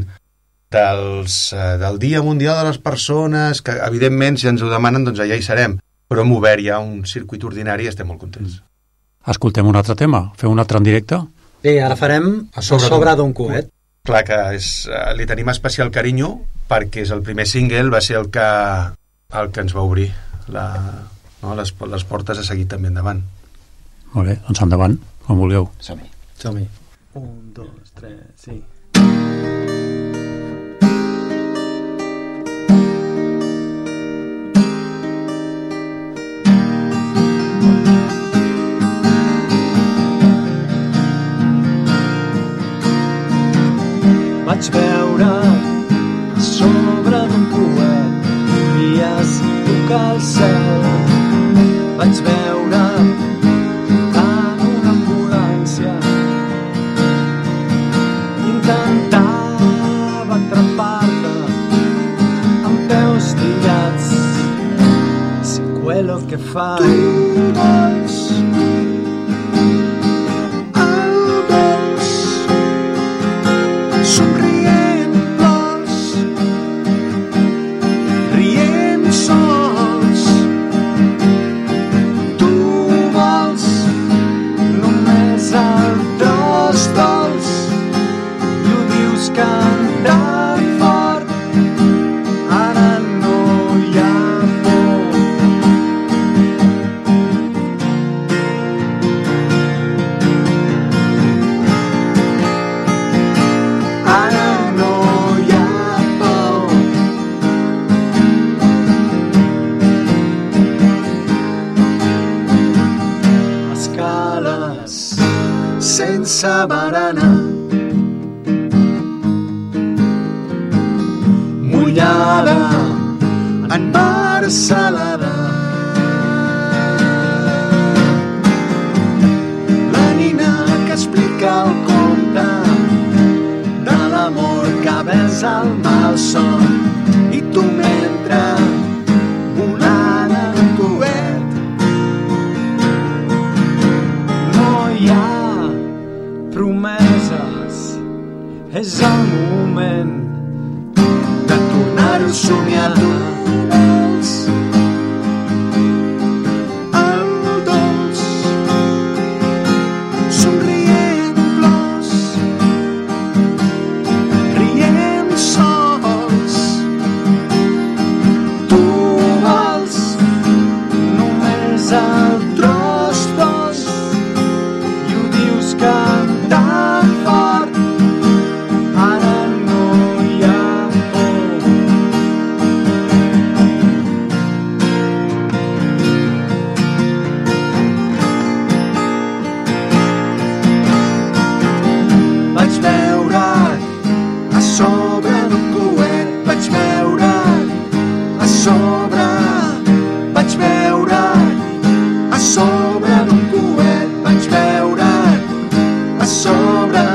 dels, eh, del Dia Mundial de les Persones, que evidentment si ens ho demanen doncs allà hi serem, però hem obert ja un circuit ordinari i estem molt contents. Escoltem un altre tema, feu un altre en directe? Bé, ara farem a sobre, sobre d'un coet. Clar que és, eh, li tenim especial carinyo perquè és el primer single, va ser el que, el que ens va obrir la... No, les, les portes a seguir també endavant. Molt bé, doncs endavant, com vulgueu. Som-hi. Som-hi. Un, dos, tres, sí. vaig veure a sobre d'un coet, volies tocar el cel. Vaig veure en una ambulància, intentava atrapar-te amb peus tirats. Si quello que fai tu vols somrient plors, rient sols. Tu vols només el tros dolç i ho dius cantant fort. Ara no hi ha por. Ara no hi ha por. Escales sense barana, mullada en mar salada. La nina que explica el conte de l'amor que besa el malson, i tu mentre volant en coet. No hi ha promeses, és el moment de tornar-ho a somiar. Tu vols el dolç, somrient plors, rient sols. Tu vols només el tros dolç i ho dius cantant fort. Ara no hi ha por. Vaig veure a sobre d'un coet, vaig veure a sobre, vaig veure a sobre d'un coet, vaig veure a sobre.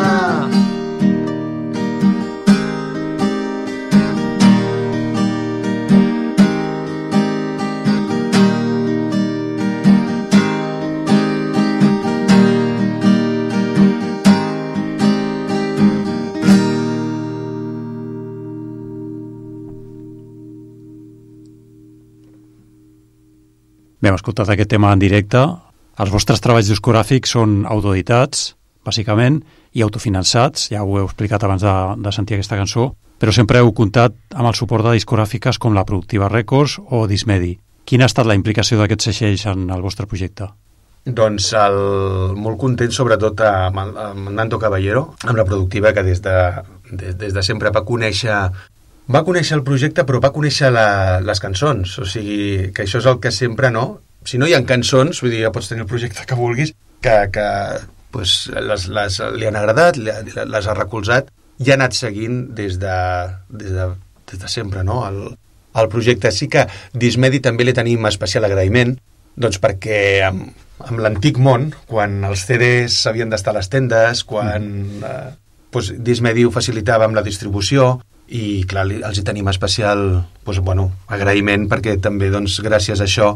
Bé, hem escoltat aquest tema en directe. Els vostres treballs discogràfics són autoeditats, bàsicament, i autofinançats, ja ho heu explicat abans de, de sentir aquesta cançó, però sempre heu comptat amb el suport de discogràfiques com la Productiva Records o Dismedi. Quina ha estat la implicació d'aquests seixells en el vostre projecte? Doncs el, molt content sobretot amb, el, amb Nando Caballero, amb la Productiva, que des de, des, des de sempre va conèixer va conèixer el projecte, però va conèixer la, les cançons. O sigui, que això és el que sempre, no? Si no hi ha cançons, vull dir, ja pots tenir el projecte que vulguis, que, que pues, les, les, li han agradat, les ha recolzat i ha anat seguint des de, des de, des de sempre, no? El, el projecte. Sí que Dismedi també li tenim especial agraïment, doncs perquè amb, amb l'antic món, quan els C Ds havien d'estar a les tendes, quan mm. eh, doncs Dismedi ho facilitava amb la distribució, i clar, els hi tenim especial doncs, bueno, agraïment, perquè també doncs, gràcies a això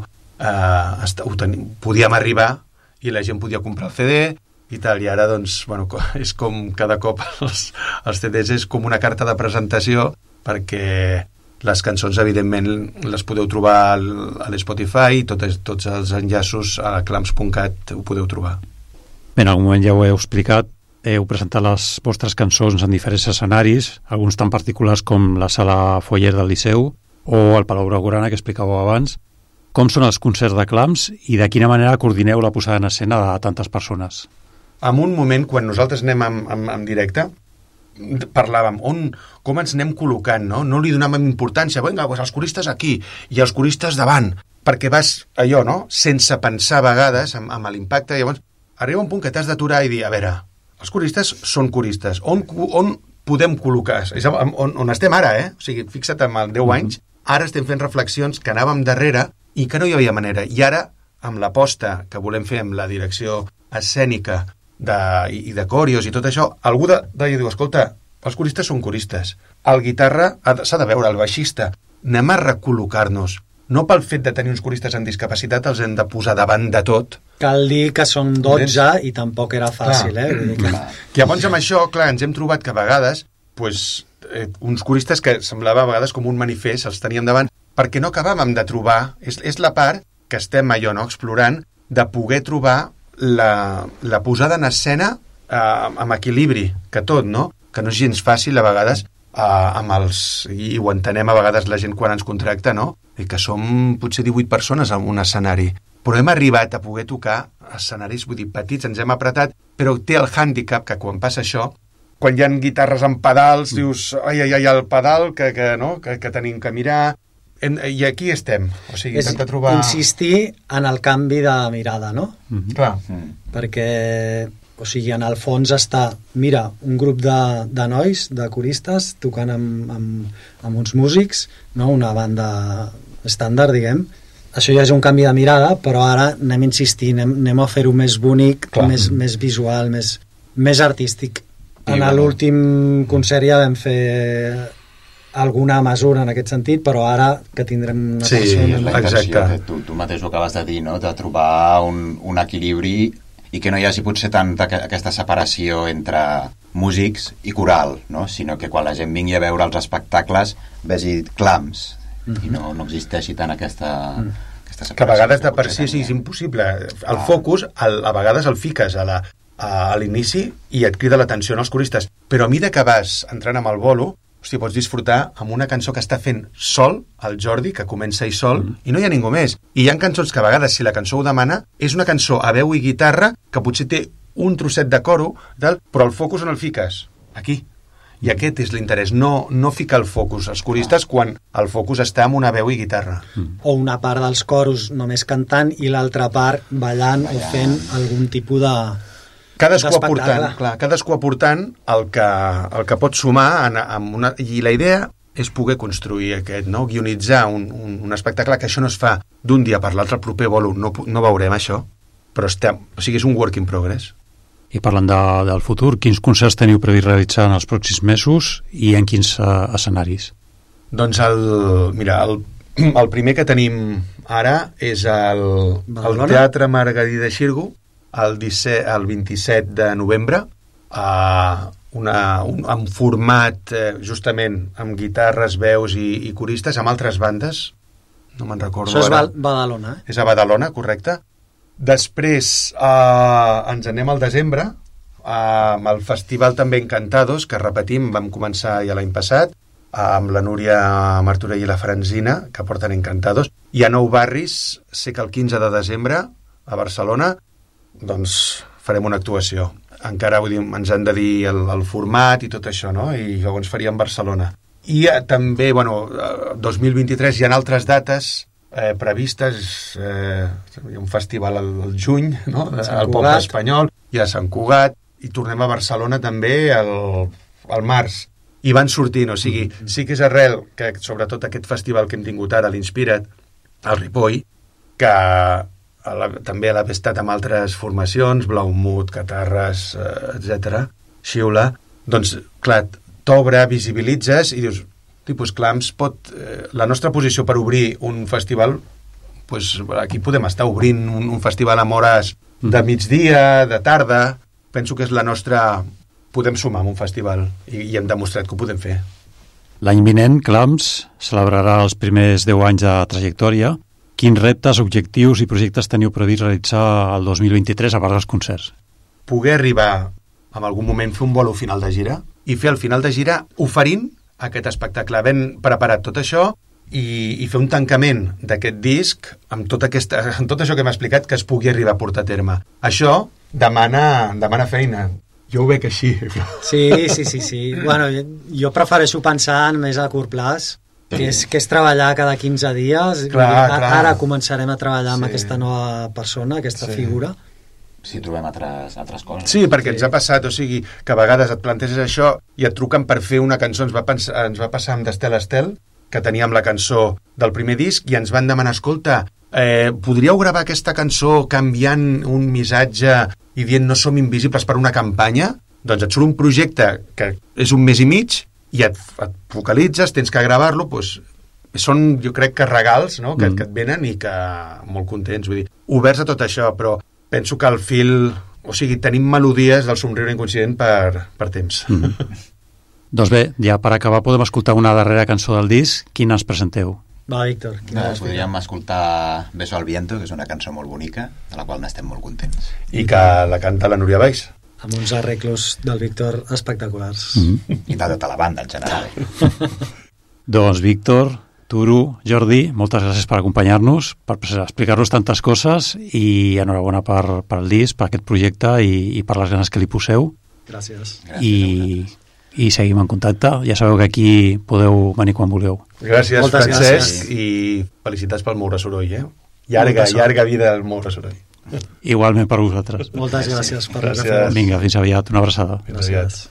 eh, ho tenim, podíem arribar i la gent podia comprar el C D i tal, i ara doncs, bueno, és com cada cop els, els C Ds és com una carta de presentació, perquè les cançons evidentment les podeu trobar al, a l'Spotify, tots, tots els enllaços a clams punt cat ho podeu trobar. Bé, en algun moment ja ho heu explicat, heu presentat les vostres cançons en diferents escenaris, alguns tan particulars com la Sala Foyer del Liceu o el Palau Blaugrana, que explicàveu abans. Com són els concerts de Clams i de quina manera coordineu la posada en escena de tantes persones? En un moment, quan nosaltres anem en, en, en directe, parlàvem on, com ens anem col·locant, no? No li donàvem importància, vinga, doncs els coristes aquí i els coristes davant, perquè vas allò, no?, sense pensar a vegades amb, amb l'impacte, i llavors arriba un punt que t'has d'aturar i dir, a veure, els coristes són coristes, on, on podem col·locar, és on, on estem ara, eh? O sigui, fixa't amb els deu anys, ara estem fent reflexions que anàvem darrere i que no hi havia manera. I ara, amb l'aposta que volem fer amb la direcció escènica de, i, i de còrios i tot això, algú de, de diu, escolta, els coristes són coristes, el guitarra s'ha de veure, el baixista, anem a recol·locar-nos. No pel fet de tenir uns coristes amb discapacitat els hem de posar davant de tot. Cal dir que són dotze i tampoc era fàcil, clar. eh? Vull dir que... Llavors amb això, clar, ens hem trobat que a vegades pues, eh, uns coristes que semblava a vegades com un manifest, els teníem davant, perquè no acabàvem de trobar, és, és la part que estem allò, no?, explorant, de poder trobar la, la posada en escena eh, amb equilibri, que tot, no? Que no és gens fàcil a vegades eh, amb els... i ho entenem a vegades la gent quan ens contracta, no?, i que som potser divuit persones en un escenari, però hem arribat a poder tocar escenaris, vull dir, petits, ens hem apretat, però té el hàndicap que quan passa això, quan hi ha guitarres amb pedals, dius, ai, ai, ai, el pedal que, que, no? que, que tenim que mirar, en, i aquí estem, o sigui, és intentar trobar... insistir en el canvi de mirada, no? Mm-hmm. Clar. Mm. Perquè, o sigui, en el fons està, mira, un grup de, de nois, de coristes, tocant amb, amb, amb uns músics, no? Una banda estàndard, diguem. Això ja és un canvi de mirada, però ara anem a insistir, anem, anem a fer-ho més bonic, més, més visual, més, més artístic. I en bueno. l'últim concert ja vam fer alguna mesura en aquest sentit, però ara que tindrem una sí, persona... Sí, exacte. Que tu, tu mateix ho acabes de dir, no?, de trobar un, un equilibri i que no hi hagi potser tant aquesta separació entre músics i coral, no?, sinó que quan la gent vingui a veure els espectacles vegi clams, mm-hmm. i no, no existeixi tant aquesta, mm. aquesta separació. Que a vegades de per si sí, és impossible. El ah. focus, el, a vegades el fiques a la a l'inici i et crida l'atenció als coristes, però a mesura que vas entrant amb el bolo, hosti, pots disfrutar amb una cançó que està fent sol el Jordi, que comença i sol, mm. i no hi ha ningú més. I hi ha cançons que a vegades, si la cançó ho demana, és una cançó a veu i guitarra que potser té un trosset de coro, tal, però el focus on el fiques? Aquí. I aquest és l'interès, no, no ficar el focus als coristes quan el focus està amb una veu i guitarra. Mm. O una part dels coros només cantant i l'altra part ballant, ballant o fent algun tipus de... Cadascú aportant, clar, cadascú aportant el que, el que pot sumar en, en una, i la idea és poder construir aquest, no? Guionitzar un, un, un espectacle que això no es fa d'un dia per l'altre, el proper bolo no, no veurem això, però estem, o sigui, és un work in progress. I parlant de, del futur, quins concerts teniu previst realitzar en els pròxims mesos i en quins uh, escenaris? Doncs el, mira, el, el primer que tenim ara és el, el Teatre Margarida Xirgu, el, disset, el vint-i-set de novembre, uh, una, un, en format eh, justament amb guitarres, veus i, i coristes, amb altres bandes, no me'n recordo. Això és ara. Badalona, eh? És a Badalona, correcte. Després uh, ens anem al desembre, uh, amb el festival també Encantados, que repetim, vam començar ja l'any passat, uh, amb la Núria Martorell i la Franzina, que porten Encantados. I a Nou Barris, sé que el quinze de desembre, a Barcelona, doncs farem una actuació. Encara vull dir, ens han de dir el, el format i tot això, no? I llavors faríem Barcelona. I eh, també, bueno, dos mil vint-i-tres hi ha altres dates eh, previstes, eh, hi ha un festival al, al juny, no? Al poble espanyol, hi ha Sant Cugat, i tornem a Barcelona també al, al març. I van sortint, o sigui, mm-hmm. sí que és arrel que sobretot aquest festival que hem tingut ara, l'Inspira't, al Ripoll, que a la, també a l'haver estat amb altres formacions, Blaumut, Catarres, eh, etcètera, Xiula, doncs, clar, t'obre, visibilitzes i dius, tipus clams, pot, eh, la nostra posició per obrir un festival, pues, aquí podem estar obrint un, un festival amb hores de migdia, de tarda, penso que és la nostra... podem sumar en un festival i, i hem demostrat que ho podem fer. L'any vinent, Clams celebrarà els primers deu anys de trajectòria. Quins reptes, objectius i projectes teniu previst realitzar el dos mil vint-i-tres a part dels concerts? Poder arribar en algun moment fer un bolo final de gira i fer el final de gira oferint aquest espectacle, havent preparat tot això i, i fer un tancament d'aquest disc amb tot, aquesta, amb tot això que m'ha explicat que es pugui arribar a portar a terme. Això demana, demana feina. Jo ho veig així. Sí, sí, sí, sí. Bueno, jo prefereixo pensar en més a curt plaç, que és, que és treballar cada quinze dies. Clar, ara, clar. Ara començarem a treballar amb sí. aquesta nova persona, aquesta sí. figura, si trobem altres, altres coses. Sí, perquè sí. ens ha passat, o sigui, que a vegades et planteges això i et truquen per fer una cançó. Ens va, pensar, ens va passar amb d'Estel Estel, que teníem la cançó del primer disc, i ens van demanar, escolta, eh, podríeu gravar aquesta cançó canviant un missatge i dient no som invisibles per una campanya? Doncs et surt un projecte que és un mes i mig i et, et focalitzes, tens que gravar-lo, doncs són, jo crec que regals, no?, que, mm. que et venen i que molt contents, vull dir, oberts a tot això, però penso que al fil, o sigui, tenim melodies del somriure inconscient per, per temps. Mm. Doncs bé, ja per acabar podem escoltar una darrera cançó del disc. Quina ens presenteu? Va, Víctor. No, podríem escoltar Beso al viento, que és una cançó molt bonica, de la qual n'estem molt contents. I que la canta la Núria Valls. Amb uns arreglos del Víctor espectaculars. Mm. I de tota la banda, en general. Doncs, Víctor, Turu, Jordi, moltes gràcies per acompanyar-nos, per explicar-nos tantes coses i enhorabona per, per el disc, per aquest projecte i, i per les ganes que li poseu. Gràcies. I, i seguim en contacte. Ja sabeu que aquí podeu venir quan vulgueu. Gràcies, moltes Francesc, gràcies. I felicitats pel Moure Soroll, eh? Llarga, llarga vida al Moure Soroll. Igualment per vosaltres. Moltes gràcies per gràcies. la referència. Vinga, fins aviat, una abraçada. Fins aviat.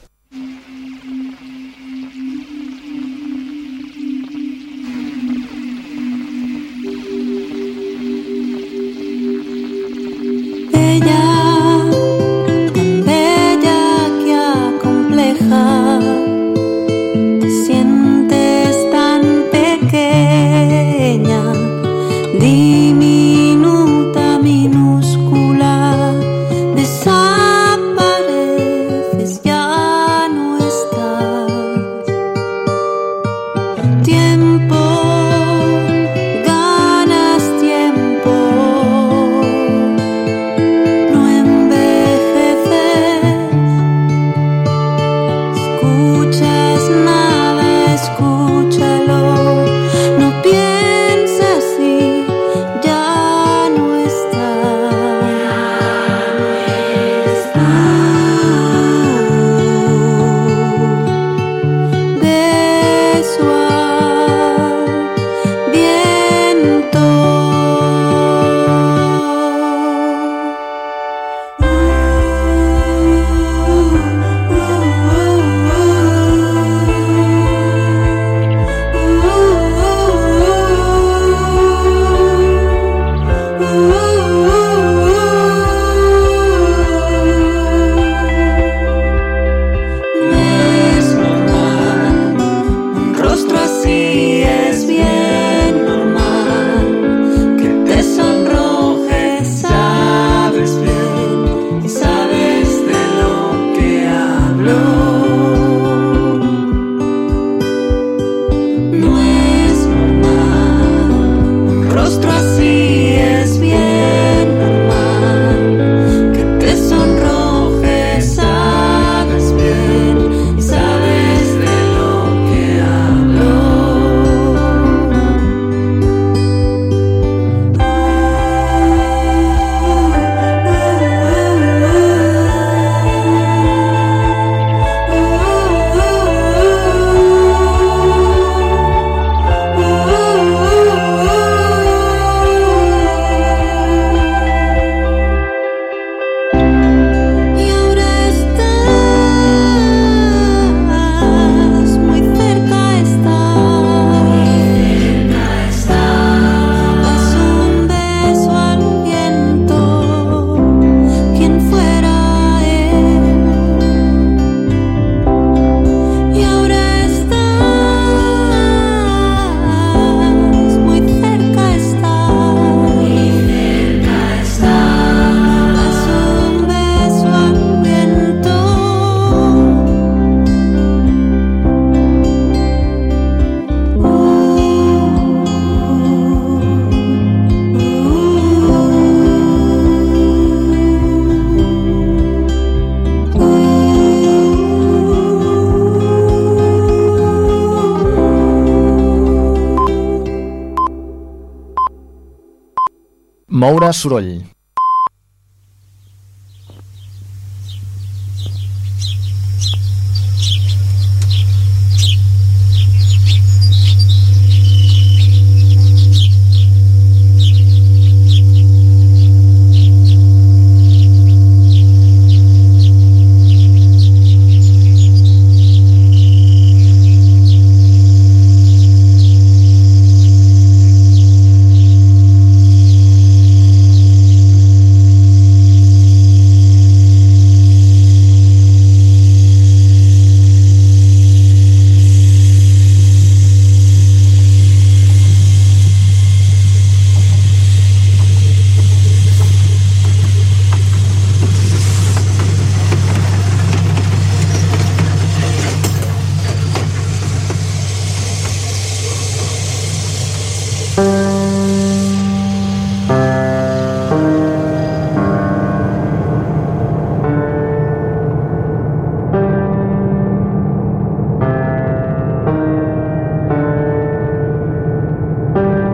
Moure soroll.